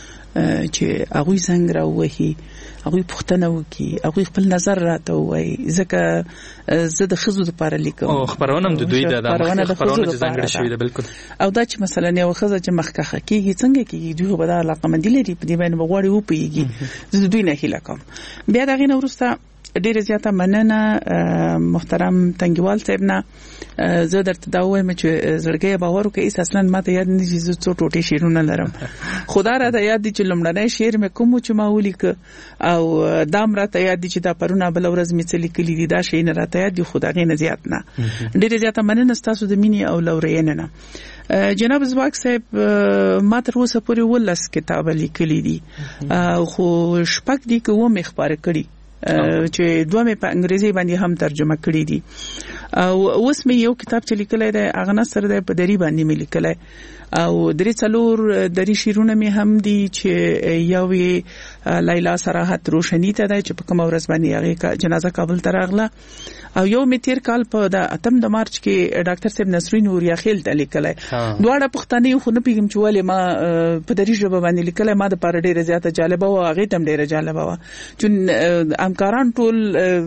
چې هغوی زنګ راووهي، هغوی پوښتنه وکړي، هغوی خپل نظر راته ووایي، ځکه زه د ښځو دپاره لیکم او خپرونه هم د دوی ده، خپرونه چې ځانګړې شوې ده. بالکل. او دا چې مثلا یو ښځه چې مخکښه کېږي څنګه کېږي، دوی خو به دا علاقمندي لري، په دې باندې به غواړي وپوهېږي. زه د دوی نه هیله کوم. بیا د هغې نه وروسته ډیره زیاته مننه محترم تنګیوال صاحب نه. زه درته دا وایم چې زړګی باور وکړئ اصلا ماته یاد نه دي چې څو ټوټې شعرونه لرم. خدا را ته یاد دي چې لومړنی شعر مې کوم چې ما ولیکه او دا هم راته یاد دي چې دا پرونه بله ورځ مې څه لیکلي دي. دا شیونه راته یاد دي خو د هغې نه زیات نه. ډیره زیاته مننه ستاسو د مینې او لورینې نه. جناب زواک صاحب ما تر اوسه پورې 19 کتابه لیکلي دي خو شپږ دي که اووه مې خپاره کړي چې دوه مې په انګریزي باندې هم ترجمه کړي دي. او اوس مې یو کتاب چې لیکلی دی هغه نثر دی په دري باندې مې لیکلی او درې څلور دري شعرونه مې هم دي چې یو یې لیلا صراحت روشنی ته دی چې په کومه ورځ باندې هغې جنازه کابل ته راغله او یو مې تیر کال په د 8 د مارچ کې ډاکټر صاحب نصرین اوریا خیل ته لیکلی. دواړه پښتانه خو نه پیږم چې ولې ما په دري ژبه باندې لیکلی. ما د پاره ډیره زیاته جالبه و، هغې ته هم ډیره جالبه و چې همکاران ټول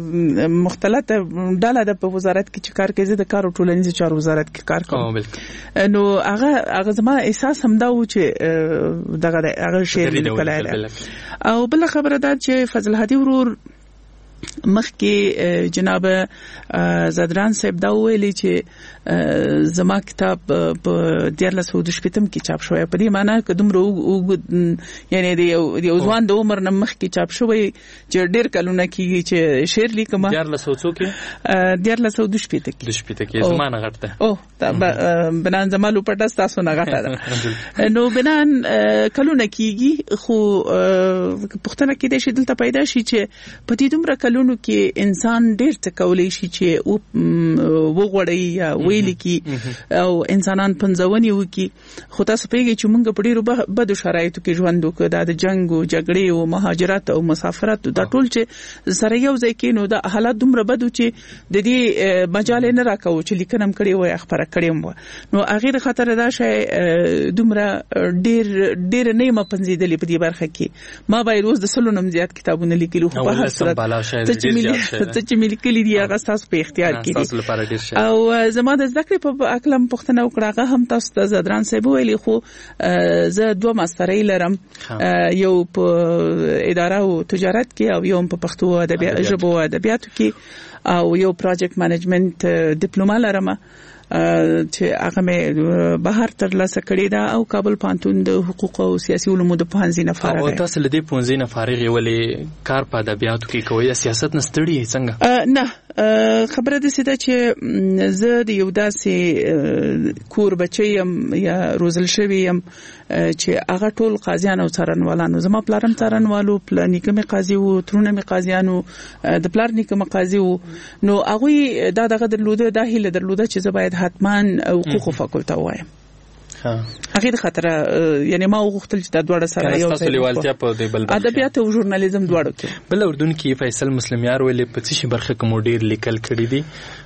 مختلفه ډله ده په وزارت کې چې کار کوي. زه د کار او ټولنیزو چارو وزارت کې کار کوم. نو هغه زما احساس همدا و چې دغه هغه شعر لیکلی دی. او بل خبره ده چې فضل هادي ورور مخکې جناب زدران صاحب دا ویلي چې زما کتاب په 1418 کې چاپ شوی. په دې معنی که دومره یعنی د یو ځوان د عمر نه مخکې چاپ شوی چې ډېر کلونه کېږي چې شعر لیکم. 1418 کې زما نه غټ ده. بنان زما لوپټه ستاسو نه غټه ده. نو بنان کلونه کېږي خو پوښتنه کېدای شي دلته پیدا شي چې په دې دومره کلونو کې انسان ډېر څه کولی شي چې وغوړي یا ویل کی او انسانان پنځونی وکي. خو تاسو پیږئ چې موږ په ډیرو بدو شرایطو کې ژوند وکړو، د جنگ او جګړې او مهاجرت او مسافرت دا ټول چې سره یو ځای کې نو د حالات دومره بدو چې د دې مجال نه راکاو چې لیکنم کړي وای خبره کړي مو. نو هغه د خطر دا شي دومره ډیر نه مپنځیدلې په دې برخه کې. ما باید روز د سلونم زیات کتابونه لیکلو خو په هر صورت چې ملي کلی دی هغه تاسو په اختیار کې دي. او زما د زده کړې په اکلم پوښتنه وکړه هغه هم تاسو ته زدران صاحب ویلي خو زه دوه ماسترۍ لرم، یو په اداره او تجارت کې او یو په پښتو ادبیات ژبو ادبیاتو کې او یو پروجیکټ مینجمنت ډیپلوما لرم چې هغه مې بهر ترلاسه کړې ده او کابل پوهنتون د حقوق او سیاسي علومو د پوهنځي نه فارغ یم. او تاسو له دې پوهنځي نه فارغ یې ولې کار په ادبیاتو کې کوئ؟ سیاست نه ستړي څنګه؟ نه خبره ده چې زه د یو داسې کور بچی یم یا روزل شوی یم چې هغه ټول قاضیان او څارنوالانو. زما پلارم څارنوالو، پلانیکه مې قاضي وو، ترونه مې قاضیانو، د پلار نیکه مې قاضي وو. نو هغوی دغه درلوده دا هیله درلوده چې زه باید حتما حقوق فاکولته وایم. هغه د خاطر یعنی ما وغوښتل چې دا دواړه سره یو ځای لیوالتیا په دې بل ادبیات او ژورنالیزم دواړو کې. بل اردن کې فیصل مسلمیار ویلې په څه برخه کې مو ډیر لیکل کړی دي؟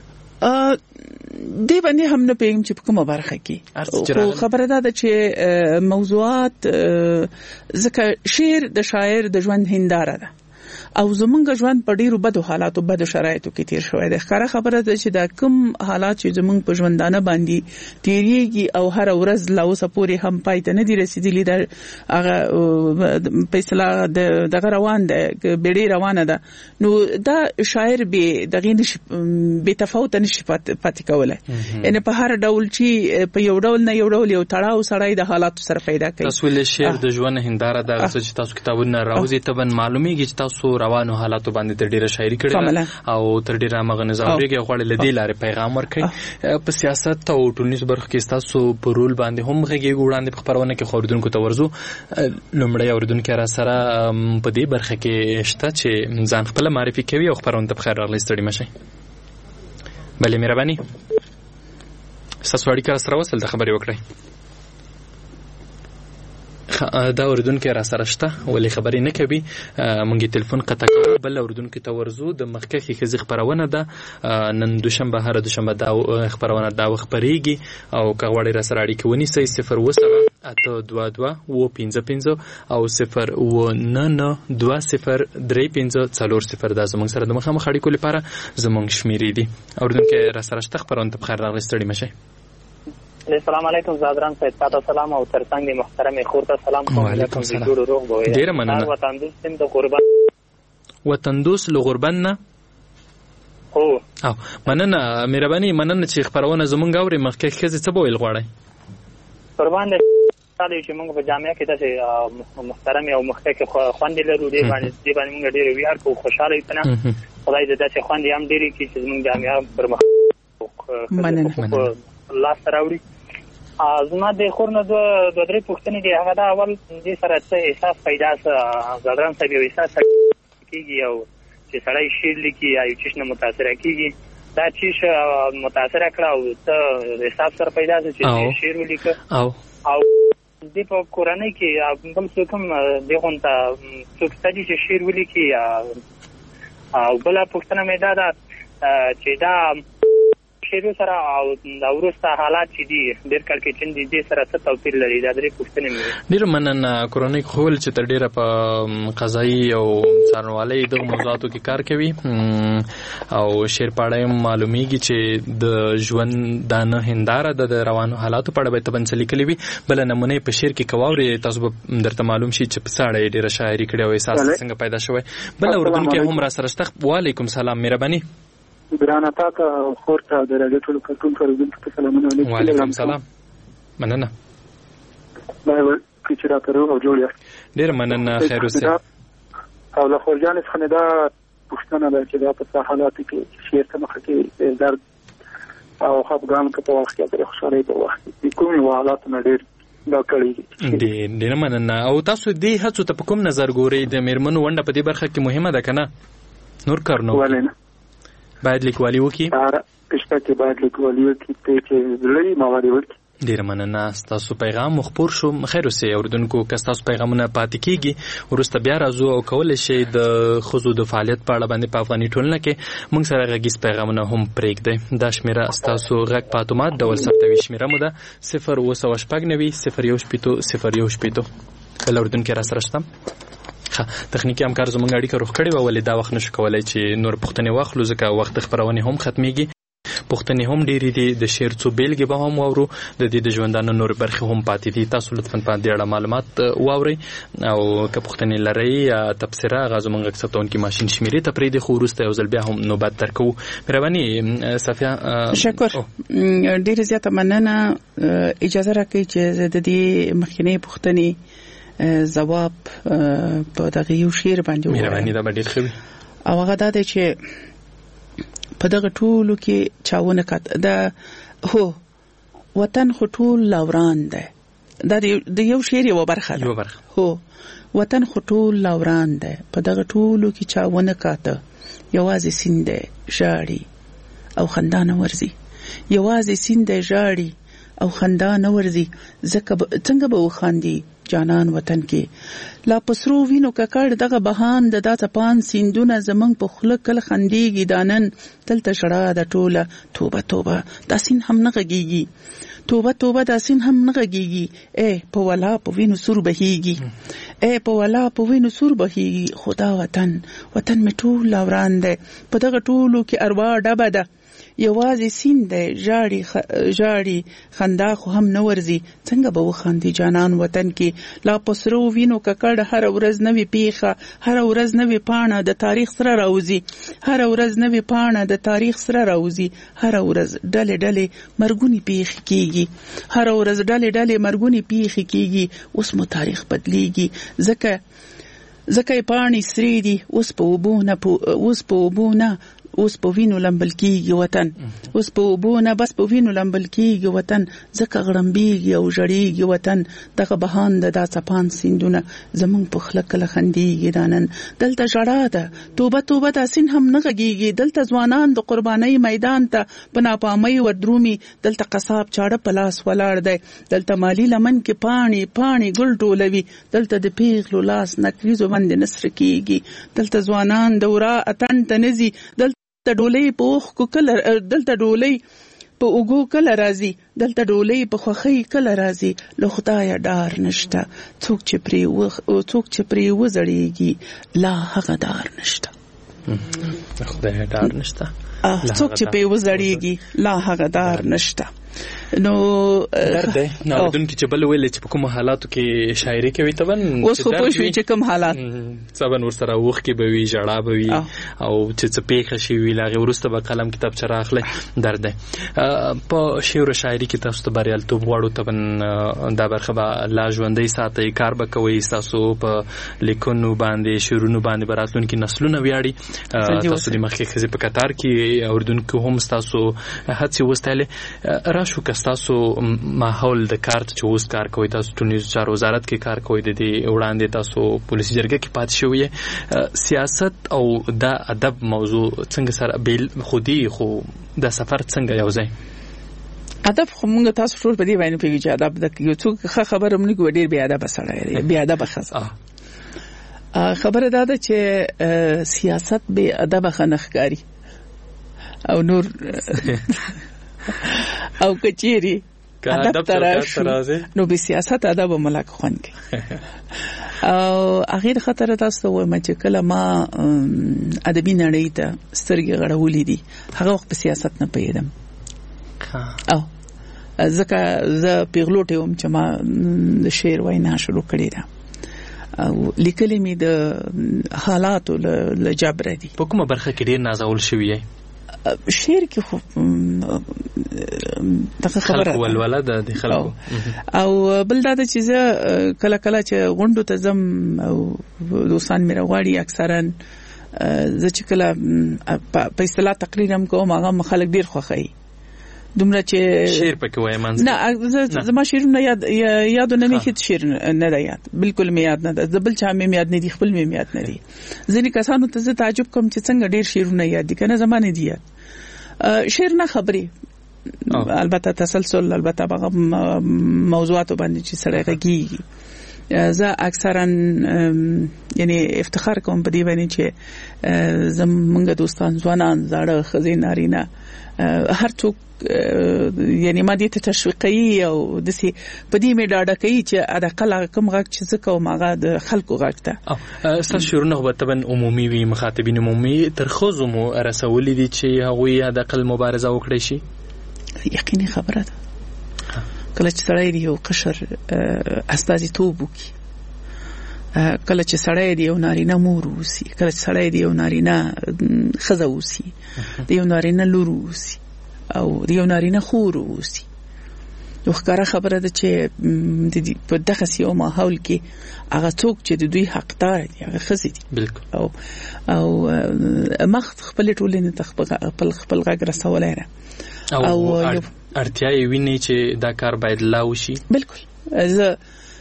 دی باندې هم نه پېږم چې په کومه برخه کې. خو خبره ده چې موضوعات ځکه شعر د شاعر د ژوند هنداره ده او زمونږ ژوند په ډیرو بدو حالاتو بدو شرایطو کې تیر شوی دی. ښکاره خبره ده چې دا کوم حالات چې زمونږ په ژوندانه باندې تیریږي او هر ورځ لا اوسه پورې هم پای ته نه دي رسیدلي، دا هغه په اصطلاح دغه روان ده، بیړۍ روانه ده. نو دا شاعر دغې نشي بې تفاوته نشي پاتې کولی. یعنی په هر ډول چې په یو ډول نه یو ډول یو تړاو سړی د حالاتو سره پیدا کوي. تاسو ولې شعر د ژوند هنداره ده چې تاسو کتابونه راوځي ته معلومیږي چې تاسو روانو حالاتو باندې تر ډیره شاعري کړې او تر ډیره مغنزاوريږي غوړې لدی لارې پیغام ورکړي په سیاست او ټولنیز برخه کې تاسو په رول باندې هم غږی وړاندې په خبرونه کې خوردونکو ته ورزو لومړی اوردونکو را سره په دې برخه کې شته چې ځان خپل معرفي کوي او خبرونه ته بخیر راغلی ستړي مشي. بلې مهرباني تاسو اړیکه سره وصل د خبرې وکړئ. دا اوردونکو را سره شته ولې خبرې نه کوي مونږ ټلیفون قطع کوو. بل اوردونکو ته ورزو د مخکې خزي خبرونه ده نن دوشنبه هر دوشنبه دا خبرونه دا خبريږي او کغوړې را سره اړیکه ونیسئ 0 اته 22 و 55 او 0 و 9 2 0 3 5 څلور 0 دا زموږ سره د مخامخ اړیکو لپاره زموږ شمیرې دي. اوردونکو را سره شته خبرونه ته بخیر راغلی ستړي مشئ. السلام علیکم زادران صاحب تاسو سلام او ترڅنګ محترم خور ته سلام کوم. وعلیکم السلام. ډیر مننه. وطن دوست تم د قربان وطن دوست لغربن نه او مننه مهرباني مننه چې خبرونه زمونږ اوري مخکې خزي څه بویل غواړي قربان دې چې موږ په جامعه کې تاسو محترم او مخکې خوندې لرو دې باندې موږ ډیر ویار کو خوشاله یو خدای دې تاسو خوندې هم ډیر چې زمونږ جامعه پر مخ مننه الله سراوړي. زما د خور نه دوه درې پوښتنې دي. هغه دا اول دې سره څه احساس پیدا زادران صاحب یو احساس کیږي او چې سړی شعر لیکي یا یو چیز نه متاثر کیږي دا چیز متاثر کړه او ته احساس سره پیدا چې شعر ولیکه او دې په قرآن کې بل څوک هم دغه ته څوک ستدي چې شعر ولیکي او بل پوښتنه مې دا چې دا شعر سره او د ورسته حالات چې دي ډېر کال کې چې دې سره څه توپیر لري دا درې پوښتنې مې ډېر مننه. قرآني خول چې تر ډېره په قضایي او څارنوالۍ د موضوعاتو کې کار کوي او شعر په اړه معلومیږي چې د ژوند د نه هنداره د روانو حالاتو په اړه به تبن لیکلي وي. بل نمونه په شعر کې کووري تاسو به درته معلوم شي چې په ساړه ډېره شاعري کړې او احساس څنګه پیدا شوی. بل اوردونکو هم را سره شته. وعلیکم سلام مهرباني. ګرانه تاسو خورته د راډیو ټول کارتون فروزن ته سلامونه علیکم. وعلیکم سلام مننه. باید چې راته او جوړ یاست. ډیر مننه خیر اوسه. او له خورجان څخه دا پوښتنه ده چې دا په حالاتو کې شعر ته مخ کې درد او خپګان په وخت کې د خوشالۍ په وخت کې کومې حالات نه ډیر دا کړی ډیر مننه. او تاسو دې هڅو ته په کوم نظر ګورئ؟ د میرمنو ونډه په دې برخه کې مهمه ده کنه نور کارونه ولنه باید لیکوالي وکړي. پښتو کې باید لیکوالي وکړي چې لوی موارد وکړي. ډیر مننه. تاسو پیغام مخبر شو. خیر اوسه اوردونکو که تاسو پیغامونه پاتې کیږي ورسته بیا راځو او کول شي د خزو د فعالیت په اړه باندې په افغاني ټولنه کې موږ سره غږیز پیغامونه هم پرېږدي. دا شمیره تاسو غږ په اتومات ډول ثبتوي. شمیره مو ده 0 بل اوردونکو را سره شته. تخنیکی همکار زموږ اړیکه روغ کړې و ولې دا وخت نشو کولای چې نور پوښتنې واخلو ځکه وخت خبرونه هم ختميږي. پوښتنې هم ډېرې دي د شعر څو بیلګې به هم واورو د دې د ژوندانه نور برخې هم پاتې دي. تاسو لطفاً په دې اړه معلومات واورئ او که پوښتنې لرئ یا تبصره هغه زموږ اکسپټونکي ماشین شمیرې ته پرېږدئ خو وروسته یو ځل بیا هم نوبت درکوو. مهرباني صفیه. شکر ډېره زیاته مننه. اجازه راکړئ چې د دې مخکنۍ پوښتنې جواب په دغه یو شعر باندې ووایم. مهرباني دا ډېر ښه وي. او هغه دا دی چې په دغه ټولو کې چاونه کات دا هو وطن خو ټول لاوران ده. دا د یو شعر یو برخه ده. هو وطن خو ټول لاوران ده په دغه ټولو کې چاونه کاته یوازې سیند ژاړي او خندا نه ورځي. یوازې سیند ژاړي او خندا نه ورځي څنګه به وخاندي جانان وطن کې لا پسرو وینو ککړ دغه بهان د داته پان سیندونه زمنګ په خله کله خندېږي دانن تلته شړا د ټوله توبه توبه داسین هم نه غږیږي. توبه توبه داسین هم نه غږیږي. په ولا په وینو سور بهیږي. په ولا په وینو سور بهیږي. خدا وطن می ټول لاوران ده په دغه ټولو کې اروا ډبه ده. یوازې سیند ژاړي خندا خو هم نه ورځي څنګه به وخاندي جانان وطن کې لا پسرو وینو ککړ هر ورځ نوې پیخه هر ورځ نوې پاڼه د تاریخ سره راوځي هر ورځ نوې پاڼه د تاریخ سره راوځي هر ورځ ډلې مرګونی پیخ کیږي هر ورځ ډلې مرګونی پیخ کیږي اوس مو تاریخ بدلیږي ځکه پاڼې سرې دي اوس په اوبو نه اوس په وینو لمبل کېږي وطن اوس په اوبو نه بس په وینو لمبل کېږي وطن ځکه غړمبېږي او ژړېږي وطن دغه بهان د دا څپان سیندونه زمونږ په خوله کله خندېږي دا نن دلته ژړا ده توبه توبه دا سیند هم نه غږېږي دلته ځوانان د قربانۍ میدان ته په ناپامۍ وردرومي دلته قصاب چاړه په لاس ولاړ دی دلته مالي لمن کې پاڼې ګل ټولوي دلته د پیغلو لاس نکریزو باندې نثر کېږي دلته ځوانان د ورا اتن ته نځي دلته ډولۍ په اوښکو کله دلته ډولۍ په اوږو کله راځي دلته ډولۍ په خوښۍ کله راځي له خدایه ډار نشته څوک چې پرې وزړېږي لا هغه ډار نشته خدایه ډار نشته څوک چې پرې وزړېږي لا هغه ډار نشته نو درد دی نو دونکو چې بل ویل چې په کوم حالاتو کې شاعري کوي تبن اوس خو پوه شوي چې کوم حالات سبن ورسره وښکې به وي ژړا به وي او چې څه پیښه شوي له هغې وروسته به قلم کتابچه راخلی درد دی په شعر و شاعري کې تاسو ته بریالیتوب غواړو تبن دا برخه به لا ژوندی ساتئ کار به کوئ ستاسو په لیکنو باندې شعرونو باندې به راتلونکي نسلونه ویاړي تاسو د مخکې ښځې په قطار کې اورېدونکو هم ستاسو هڅې وستایلې راشو که ستاسو ماحول د کار چې اوس کار کوئ تاسو ټولنیزو چارو وزارت کې کار کوئ د دې وړاندې تاسو پولیسي جرګه کې پاتې شوی سیاست او دا ادب موضوع څنګه سره بیل خودي خو دا سفر څنګه یو ځای ادب خو موږ تاسو ټول په دې باندې پیږو چې ادب د یو څوک ښه خبره موږ ډېر بې ادبه سړی دی بې ادبه ښځه خبره دا ده چې سیاست بې ادبه ښه نه ښکاري او نور او کچيري ادب تراشي نو به سیاست ادب ملک خوان کی او اخیر خطر تاسو وایم چې کله ما ادبي نړۍ ته سترګې غړولې دي هغه وخت په سیاست نه پیدم او ځکه زه پیغلوټه وم چې ما د شعر وینا شروع کړې ده او لیکلې مې د حالاتو له جبر دي په کومه برخه کې ډیر نازول شوی شعر کې خو دغه خبره ولوله د خلکو او بل دا چې زه کله کله چې غونډو ته زم او دوستان مې راغواړي اکثرا زه چې کله په اصطلاح تقریر هم کوم هغه خلک ډیر خوښوي دومره چې شعر پکې وایم نه زما شعرونه یاد نه مې هیڅ شعر نه دی یاد بالکل مې یاد نه ده بل چا مې یاد نه دي خپل مې یاد نه دي ځینې کسانو ته زه تعجب کوم چې څنګه ډیر شعرونه یاد دي کنه زمانه دي یاد شعر نه خبري البته تسلسل البته هغه موضوعات باندې چې سره غږیږي زه اکثرا یعنی افتخار کوم په دې باندې چې زمونږ دوستان ځوانان زاړه ښځې نارینه هر څوک یعنی ما دې ته تشویقي او دسي په دې مې ډاډه کوي چې اډقل کوم غږ چې زه کوم هغه د خلکو غږ ته تاسو شعرونه خو طبعا عمومي وي مخاطبین عمومي تر خوځو مو رسولې دي چې هغه اډقل مبارزه وکړي شي یقیني خبره ده کله چې سړی دی یو قشر استازیتوب وکړي کله چې سړی دی یو نارینه مور وسی کله چې سړی دی یو نارینه ښځه وسی دی یو نارینه لور وسی او دی یو نارینه خور وسی یو ښکاره خبره ده چې په دغه یو ماحول کې هغه څوک چې د دوی حقدار دي هغه ښځې دي بالکل او مخ خپل ټولنې ته خپل غږ رسولای نه او اړتیا یې ویني چې دا کار باید لا وشي بالکل زه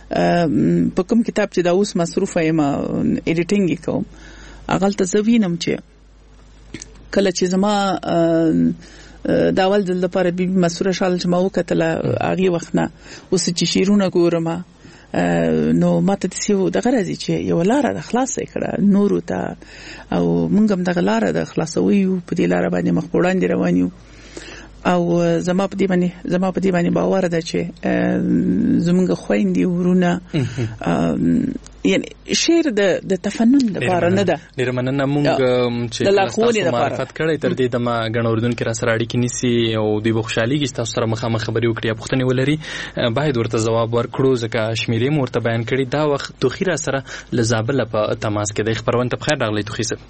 په کوم کتاب چې دا اوس مصروفه یم ایډیټینګ کوم هغه ته زه وینم چې کله چې زما دا ول د لپاره بي مسوره شال چې ما وکتله هغه وخت نه اوس چې شیرونه ګورم نو ماته د سیو د غرضی چې یو لار د خلاصې کړه نور ته او مونږ هم د لار د خلاصوي په دې لار باندې مخ وړاندې روانیو او زما په دې باندې باور ده چې زمونږ خويندې ورونه یعنی شعر د تفنن لپاره نه ده ډیر مننه مونږ چې تاسو معرفت کړی تر دې د ما غنوردون کې را سره اړیکې نیسی او د بخښالي کې تاسو سره مخامخ خبرې وکړي پوښتنه ولري باید ورته جواب ورکړو ځکه شمیرې مرته بیان کړي دا وخت توخی را سره لزابل په تماس کې د خبرونه ته بخیر راغلی توخی صاحب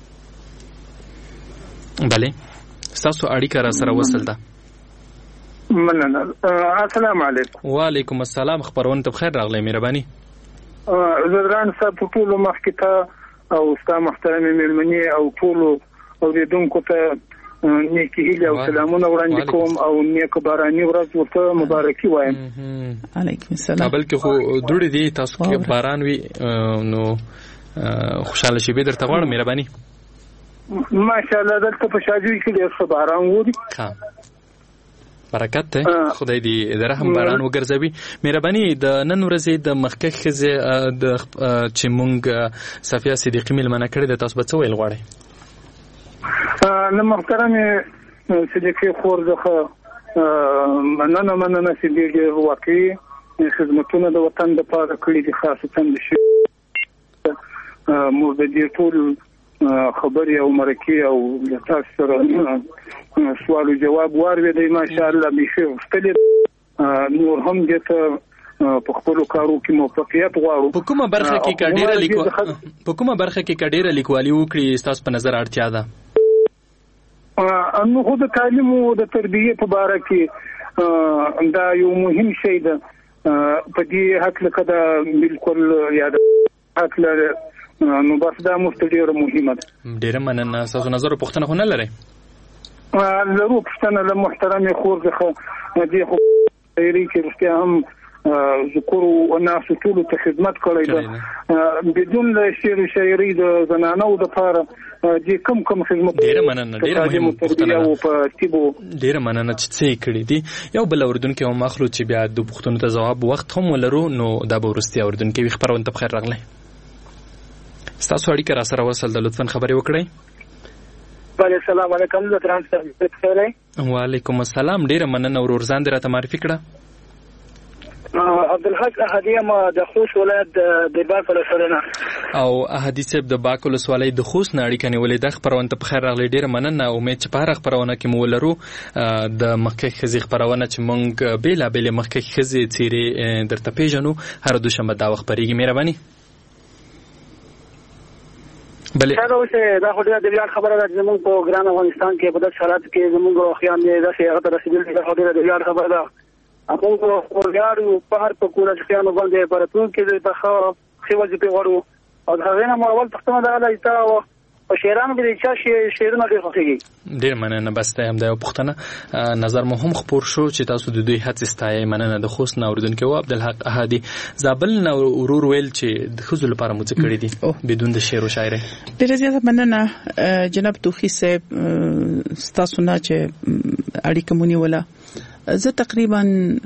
بله تاسو اړیکه را سره وصل ده مننه السلام علیکم وعلیکم السلام خبرونه ته بخیر راغلی مهرباني زدران صاحب په ټول مخ کې ته او ستا محترمې مېرمنې او ټولو اورېدونکو ته نیکې هیلې او سلامونه وړاندې کوم او نیکه باراني ورځ ورته مبارکي وایم. علیکم السلام. کابل کې خو دوړې دي، تاسو کې باران وي نو خوشاله شي به درته غواړم مهرباني. ماشاءالله دلته په شاجوی کې ډېر ښه باران ووري. برکت ته خدای دې د رحم باران وګرځوي. مهرباني د نن ورځې د مخکښ ښځې د چې مونږ صفیه صدیقي مېلمانه کړې ده، تاسو به څه ویل غواړئ؟ نه محترمې صدیقي خور څخه مننه چې ډېر واقعي خدمتونه د وطن دپاره کړي دي، خاصتا د موږ د دې ټول خبرې او مرکې او تاسو سره سوال او جواب واورېدی. ماشاءالله بیخي غوښتلې نور هم دې ته په خپلو کارو کې موفقیت غواړو. په کومه برخه کې که ډېره لیکوالي وکړي ستاسو په نظر اړتیا ده؟ نو خو د تعلیم او د تربیې په باره کې دا یو مهم شی ده. په دې هکله که دا بالکل یاد هکله نو بس دا مفت ډېره مهمه ده. ډېره مننه. ستاسو نظر او پوښتنه خو نه لرئ؟ لرو پوښتنه له محترمې خور څخه دې خو خیري چې رښتیا هم ذکر او ناسو ټولو ته خدمت کړی ده بدون له شعر و شاعري د زنانو دپاره دې کم خدمت. ډېره مننه. ډېره مهمه پوښتنه ډېره مننه چې څه یې کړي دي. یو بل اورېدونکی هم اخلو چې بیا د پوښتنو ته ځواب وخت هم ولرو، نو دا به وروستي اورېدونکی وي. خپرونه ته بخیر راغلی. ستاسو اړیکه را سره وصل ده، لطفا خبرې وکړئ. السلام علیکم. زه ترانسفر خبرې. وعلیکم السلام. ډېره مننه. ورور ځان دې راته معرفي کړه. عبدالحق احدی یم د خوست ولایت د باک ولسوالۍ. او احدی صاحب د باک ولسوالۍ د خوست نه اړیکه نیولې ده. خپرونه ته بخیر راغلی. ډېره مننه. امید چې په هره خپرونه کې مو ولرو د مخکښ ښځې خپرونه چې موږ بېلابېلې مخکښ ښځې څېرې درته پېژنو، هره دوشنبه دا وخت خپرېږي. مهرباني. بله دا خو ډېره د ویاړ خبره ده چې زموږ په ګران افغانستان کې په داسې حالاتو کې زموږ روښیان دي داسې هغه ته رسېدلي دي. دا خو ډېره د ویاړ خبره ده. موږ ویاړو په هر په کورنیانو باندې په راتلونکي کې د ښې وظیفې غواړو. او د هغې نه مو اول پوښتنه دا ده چې تا په شعرانو کې د چا شعرونه ډېر خوښېږي؟ ډېر مننه. بس دا همدا یو پوښتنه. نظر مو هم خپور شو چې تاسو د دوی هڅې ستایئ. مننه. د خوست نه اورېدونکی و عبدالحق احدي. زابل نه ورور ویل چې د ښځو لپاره مو څه کړي دي بدون د شعر و شاعرۍ؟ ډېره زیاته مننه جناب توخي صاحب ستاسو نه چې اړیکه مو نیوله. زه تقریبا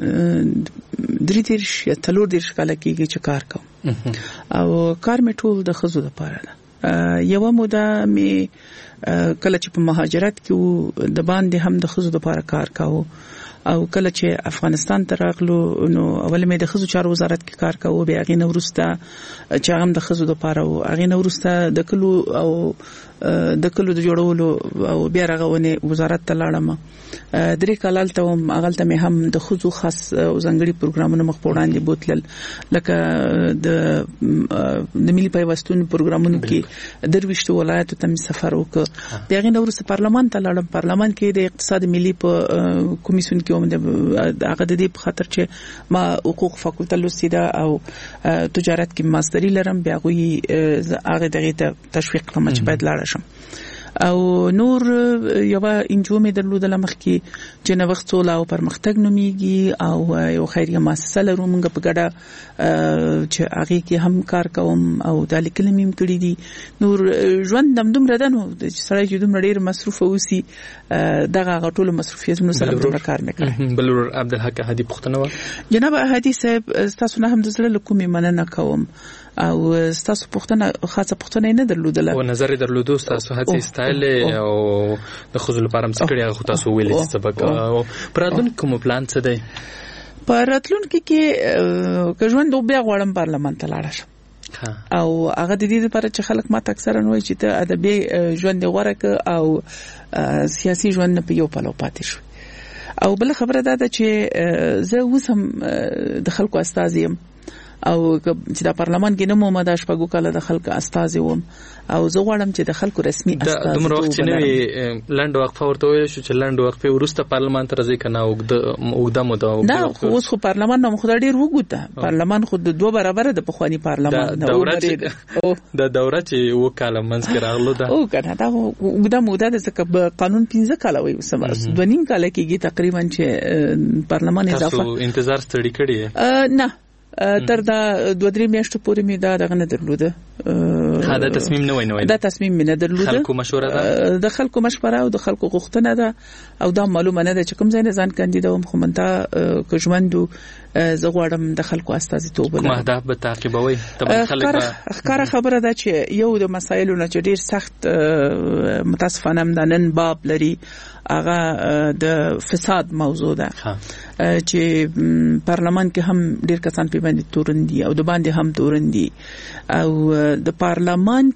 3 یا 4 کاله کېږي چې کار کوم او کار مې ټول د ښځو لپاره ده. یوه موده مې کله چې په مهاجرت کې وو د باندې هم د ښځو لپاره کار کاوه، او کله چې افغانستان ته راغلو نو اول مې د ښځو چارو وزارت کې کار کاوه، بیا هغې نه وروسته چې هغه هم د ښځو لپاره و، هغې نه وروسته د کلو د جوړولو او بیا رغونې وزارت ته لاړم. 3 کال هلته وم. هغلته مې هم د ښځو خاص او ځانګړي پروګرامونه مخ په وړاندې بوتلل، لکه د ملي پیوستون پروګرامونو کې 23 ولایتو ته مې سفر وکړ. بیا هغې نه وروسته پارلمان ته لاړم. پارلمان کې د اقتصاد ملي په کمیسیون کې وم، هغه د دې په خاطر چې ما حقوق فاکولته لوستې ده او تجارت کې ماستري لرم. بیا هغه دغې ته تشویق کړم چې باید لاړه شم. او نور یو انجو مې درلودله مخکې چې نوښت سوله او پرمختګ نومیږي، او یو خیریه مؤسسه لرو موږ په ګډه چې هغې کې هم کار کوم او دا لیکنې مې هم کړي دي. نور ژوند همدومره ده نو چې سړی چې دومره ډېر مصروفه اوسي دغه هغه ټولو مصروفیتونو سره دومره کار مې کړی. بل ورور عبدالحق احدي پوښتنه وه. جناب احدي صاحب ستاسو نه هم د زړه له کومې مننه کوم او ستاسو پوښتنه خاصه پوښتنه نه درلودله او نظر درلودو ستاسو هڅې ستایلې او د ښځو لپاره هم څه کړي هغه خو تاسو ویلې چې سبق. په راتلونکي کوم پلان څه دی؟ په راتلونکي کې که ژوند بیا غواړم پارلمان ته لاړه شم او هغه د دې لپاره چې خلک ماته اکثرا وایي چې ته ادبي ژوند غوړه ک او سیاسي ژوند په یو پلو پاتې شو. او بل خبره ده چې زه اوس هم د خلکو استازی یم او چې د پارلمان کې نه مو مده شپږو کاله د خلکو استازي وم او زه غواړم چې د خلکو رسمي استازي دومره وخت چې نوې لنډ وقفه ورته ویل شو چې لنډ وقفه وروسته پارلمان ته راځي کنه اوږده موده نه اوس خو پارلمان نو خو ډیر وګوته پارلمان خو د دوه برابر د پخوانی پارلمان د دوره چې وکاله منځ کې راغلو ده او کنه دا اوږده موده د څخه قانون 15 کاله وي دوه نیم کاله کېږي تقریبا چې پارلمان اضافه تاسو انتظار ستړي کړی نه تر دا 2-3 میاشتې پورې می دا دغه نه درلوده دا تصمیم نه وای دا تصمیم می نه درلوده خلکو مشوره ده د خلکو مشوره او د خلکو غوښتنه ده او دا معلومه نه ده چې کوم ځای نه ځان کاندیدوم خو منته کوجمندو زه غواړم د خلکو استازیتوب ولرم مهدف به تعقیبوي طبعا خلک خبره ده چې یو د مسایلو نه چې ډیر سخت متاسفانه نن باب لري هغه د فساد موضوع ده چې پارلمان کې هم ډیر کسان په باندې تورن دي او د باندې هم تورن دي او د پارلمان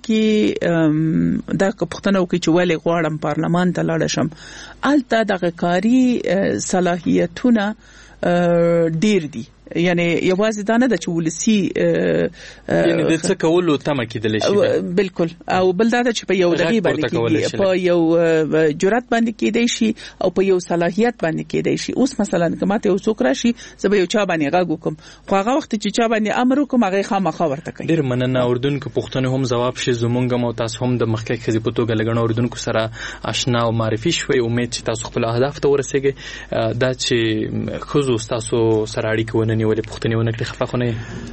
کې دا پښتنه وکړي چې ولې غواړم پارلمان ته لاړ شم الته د کاری صلاحیتونه ډیر دي یعنی یوازې دا نه د چولسی یعنی د څه کولو تمه کېدل شي بالکل او بل دا چې په یو دغه باندې کې په یو جرأت باندې کېدای شي او په یو صلاحیت باندې کېدای شي اوس مثلا کماته یو څوک راشي زه به یو چا باندې غاګو کوم خو هغه وخت چې چا باندې امر کوم هغه خامخا ورته کوي ډیر مننه اردن کې پښتون هم جواب شي زمونږ مو تاسو هم د مخکې خزي په توګه لګنه اردن کو سره آشنا او معرفي شوي امید چې تاسو خپل اهداف ته ورسیږئ دا چې خو تاسو سره اړیکه ونه نیولې پښتني ونه کړی خفه خو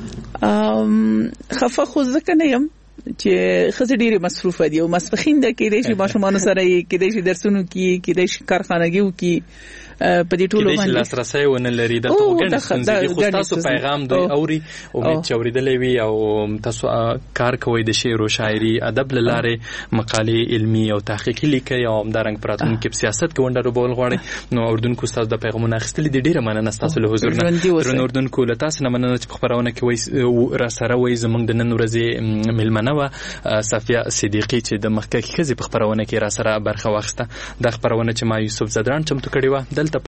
نه خفه خو ځکه نه یم چې خزه ډیره مصروفه دي او مسفخین د کېدې شي ماشومان سره کېدې شي درسونو کې کېدې شي کارخانګیو کې په دې ټولو باندې لاسرسي ونه لري د توګه څنګه خو تاسو پیغام دوی اوري امید چې اوریدلې وي او تاسو کار کوي د شعر او شاعري ادب لاره مقالې علمي او تحقیقي لیکي او همدارنګ پراتون کې سیاست کې ونډه رول غواړي نو اردن کو تاسو د پیغامونه اخیستل دي ډیره مننه تاسو له حضور نه اردن کو له تاسو نه مننه چې خبرونه کوي را سره وي زمونږ د نن ورځې ملمنه و صفیه صدیقی چې د مخکې خزي په خبرونه کې را سره برخه واخیسته د خبرونه چې ما یوسف زدران چمتو کړی و دلته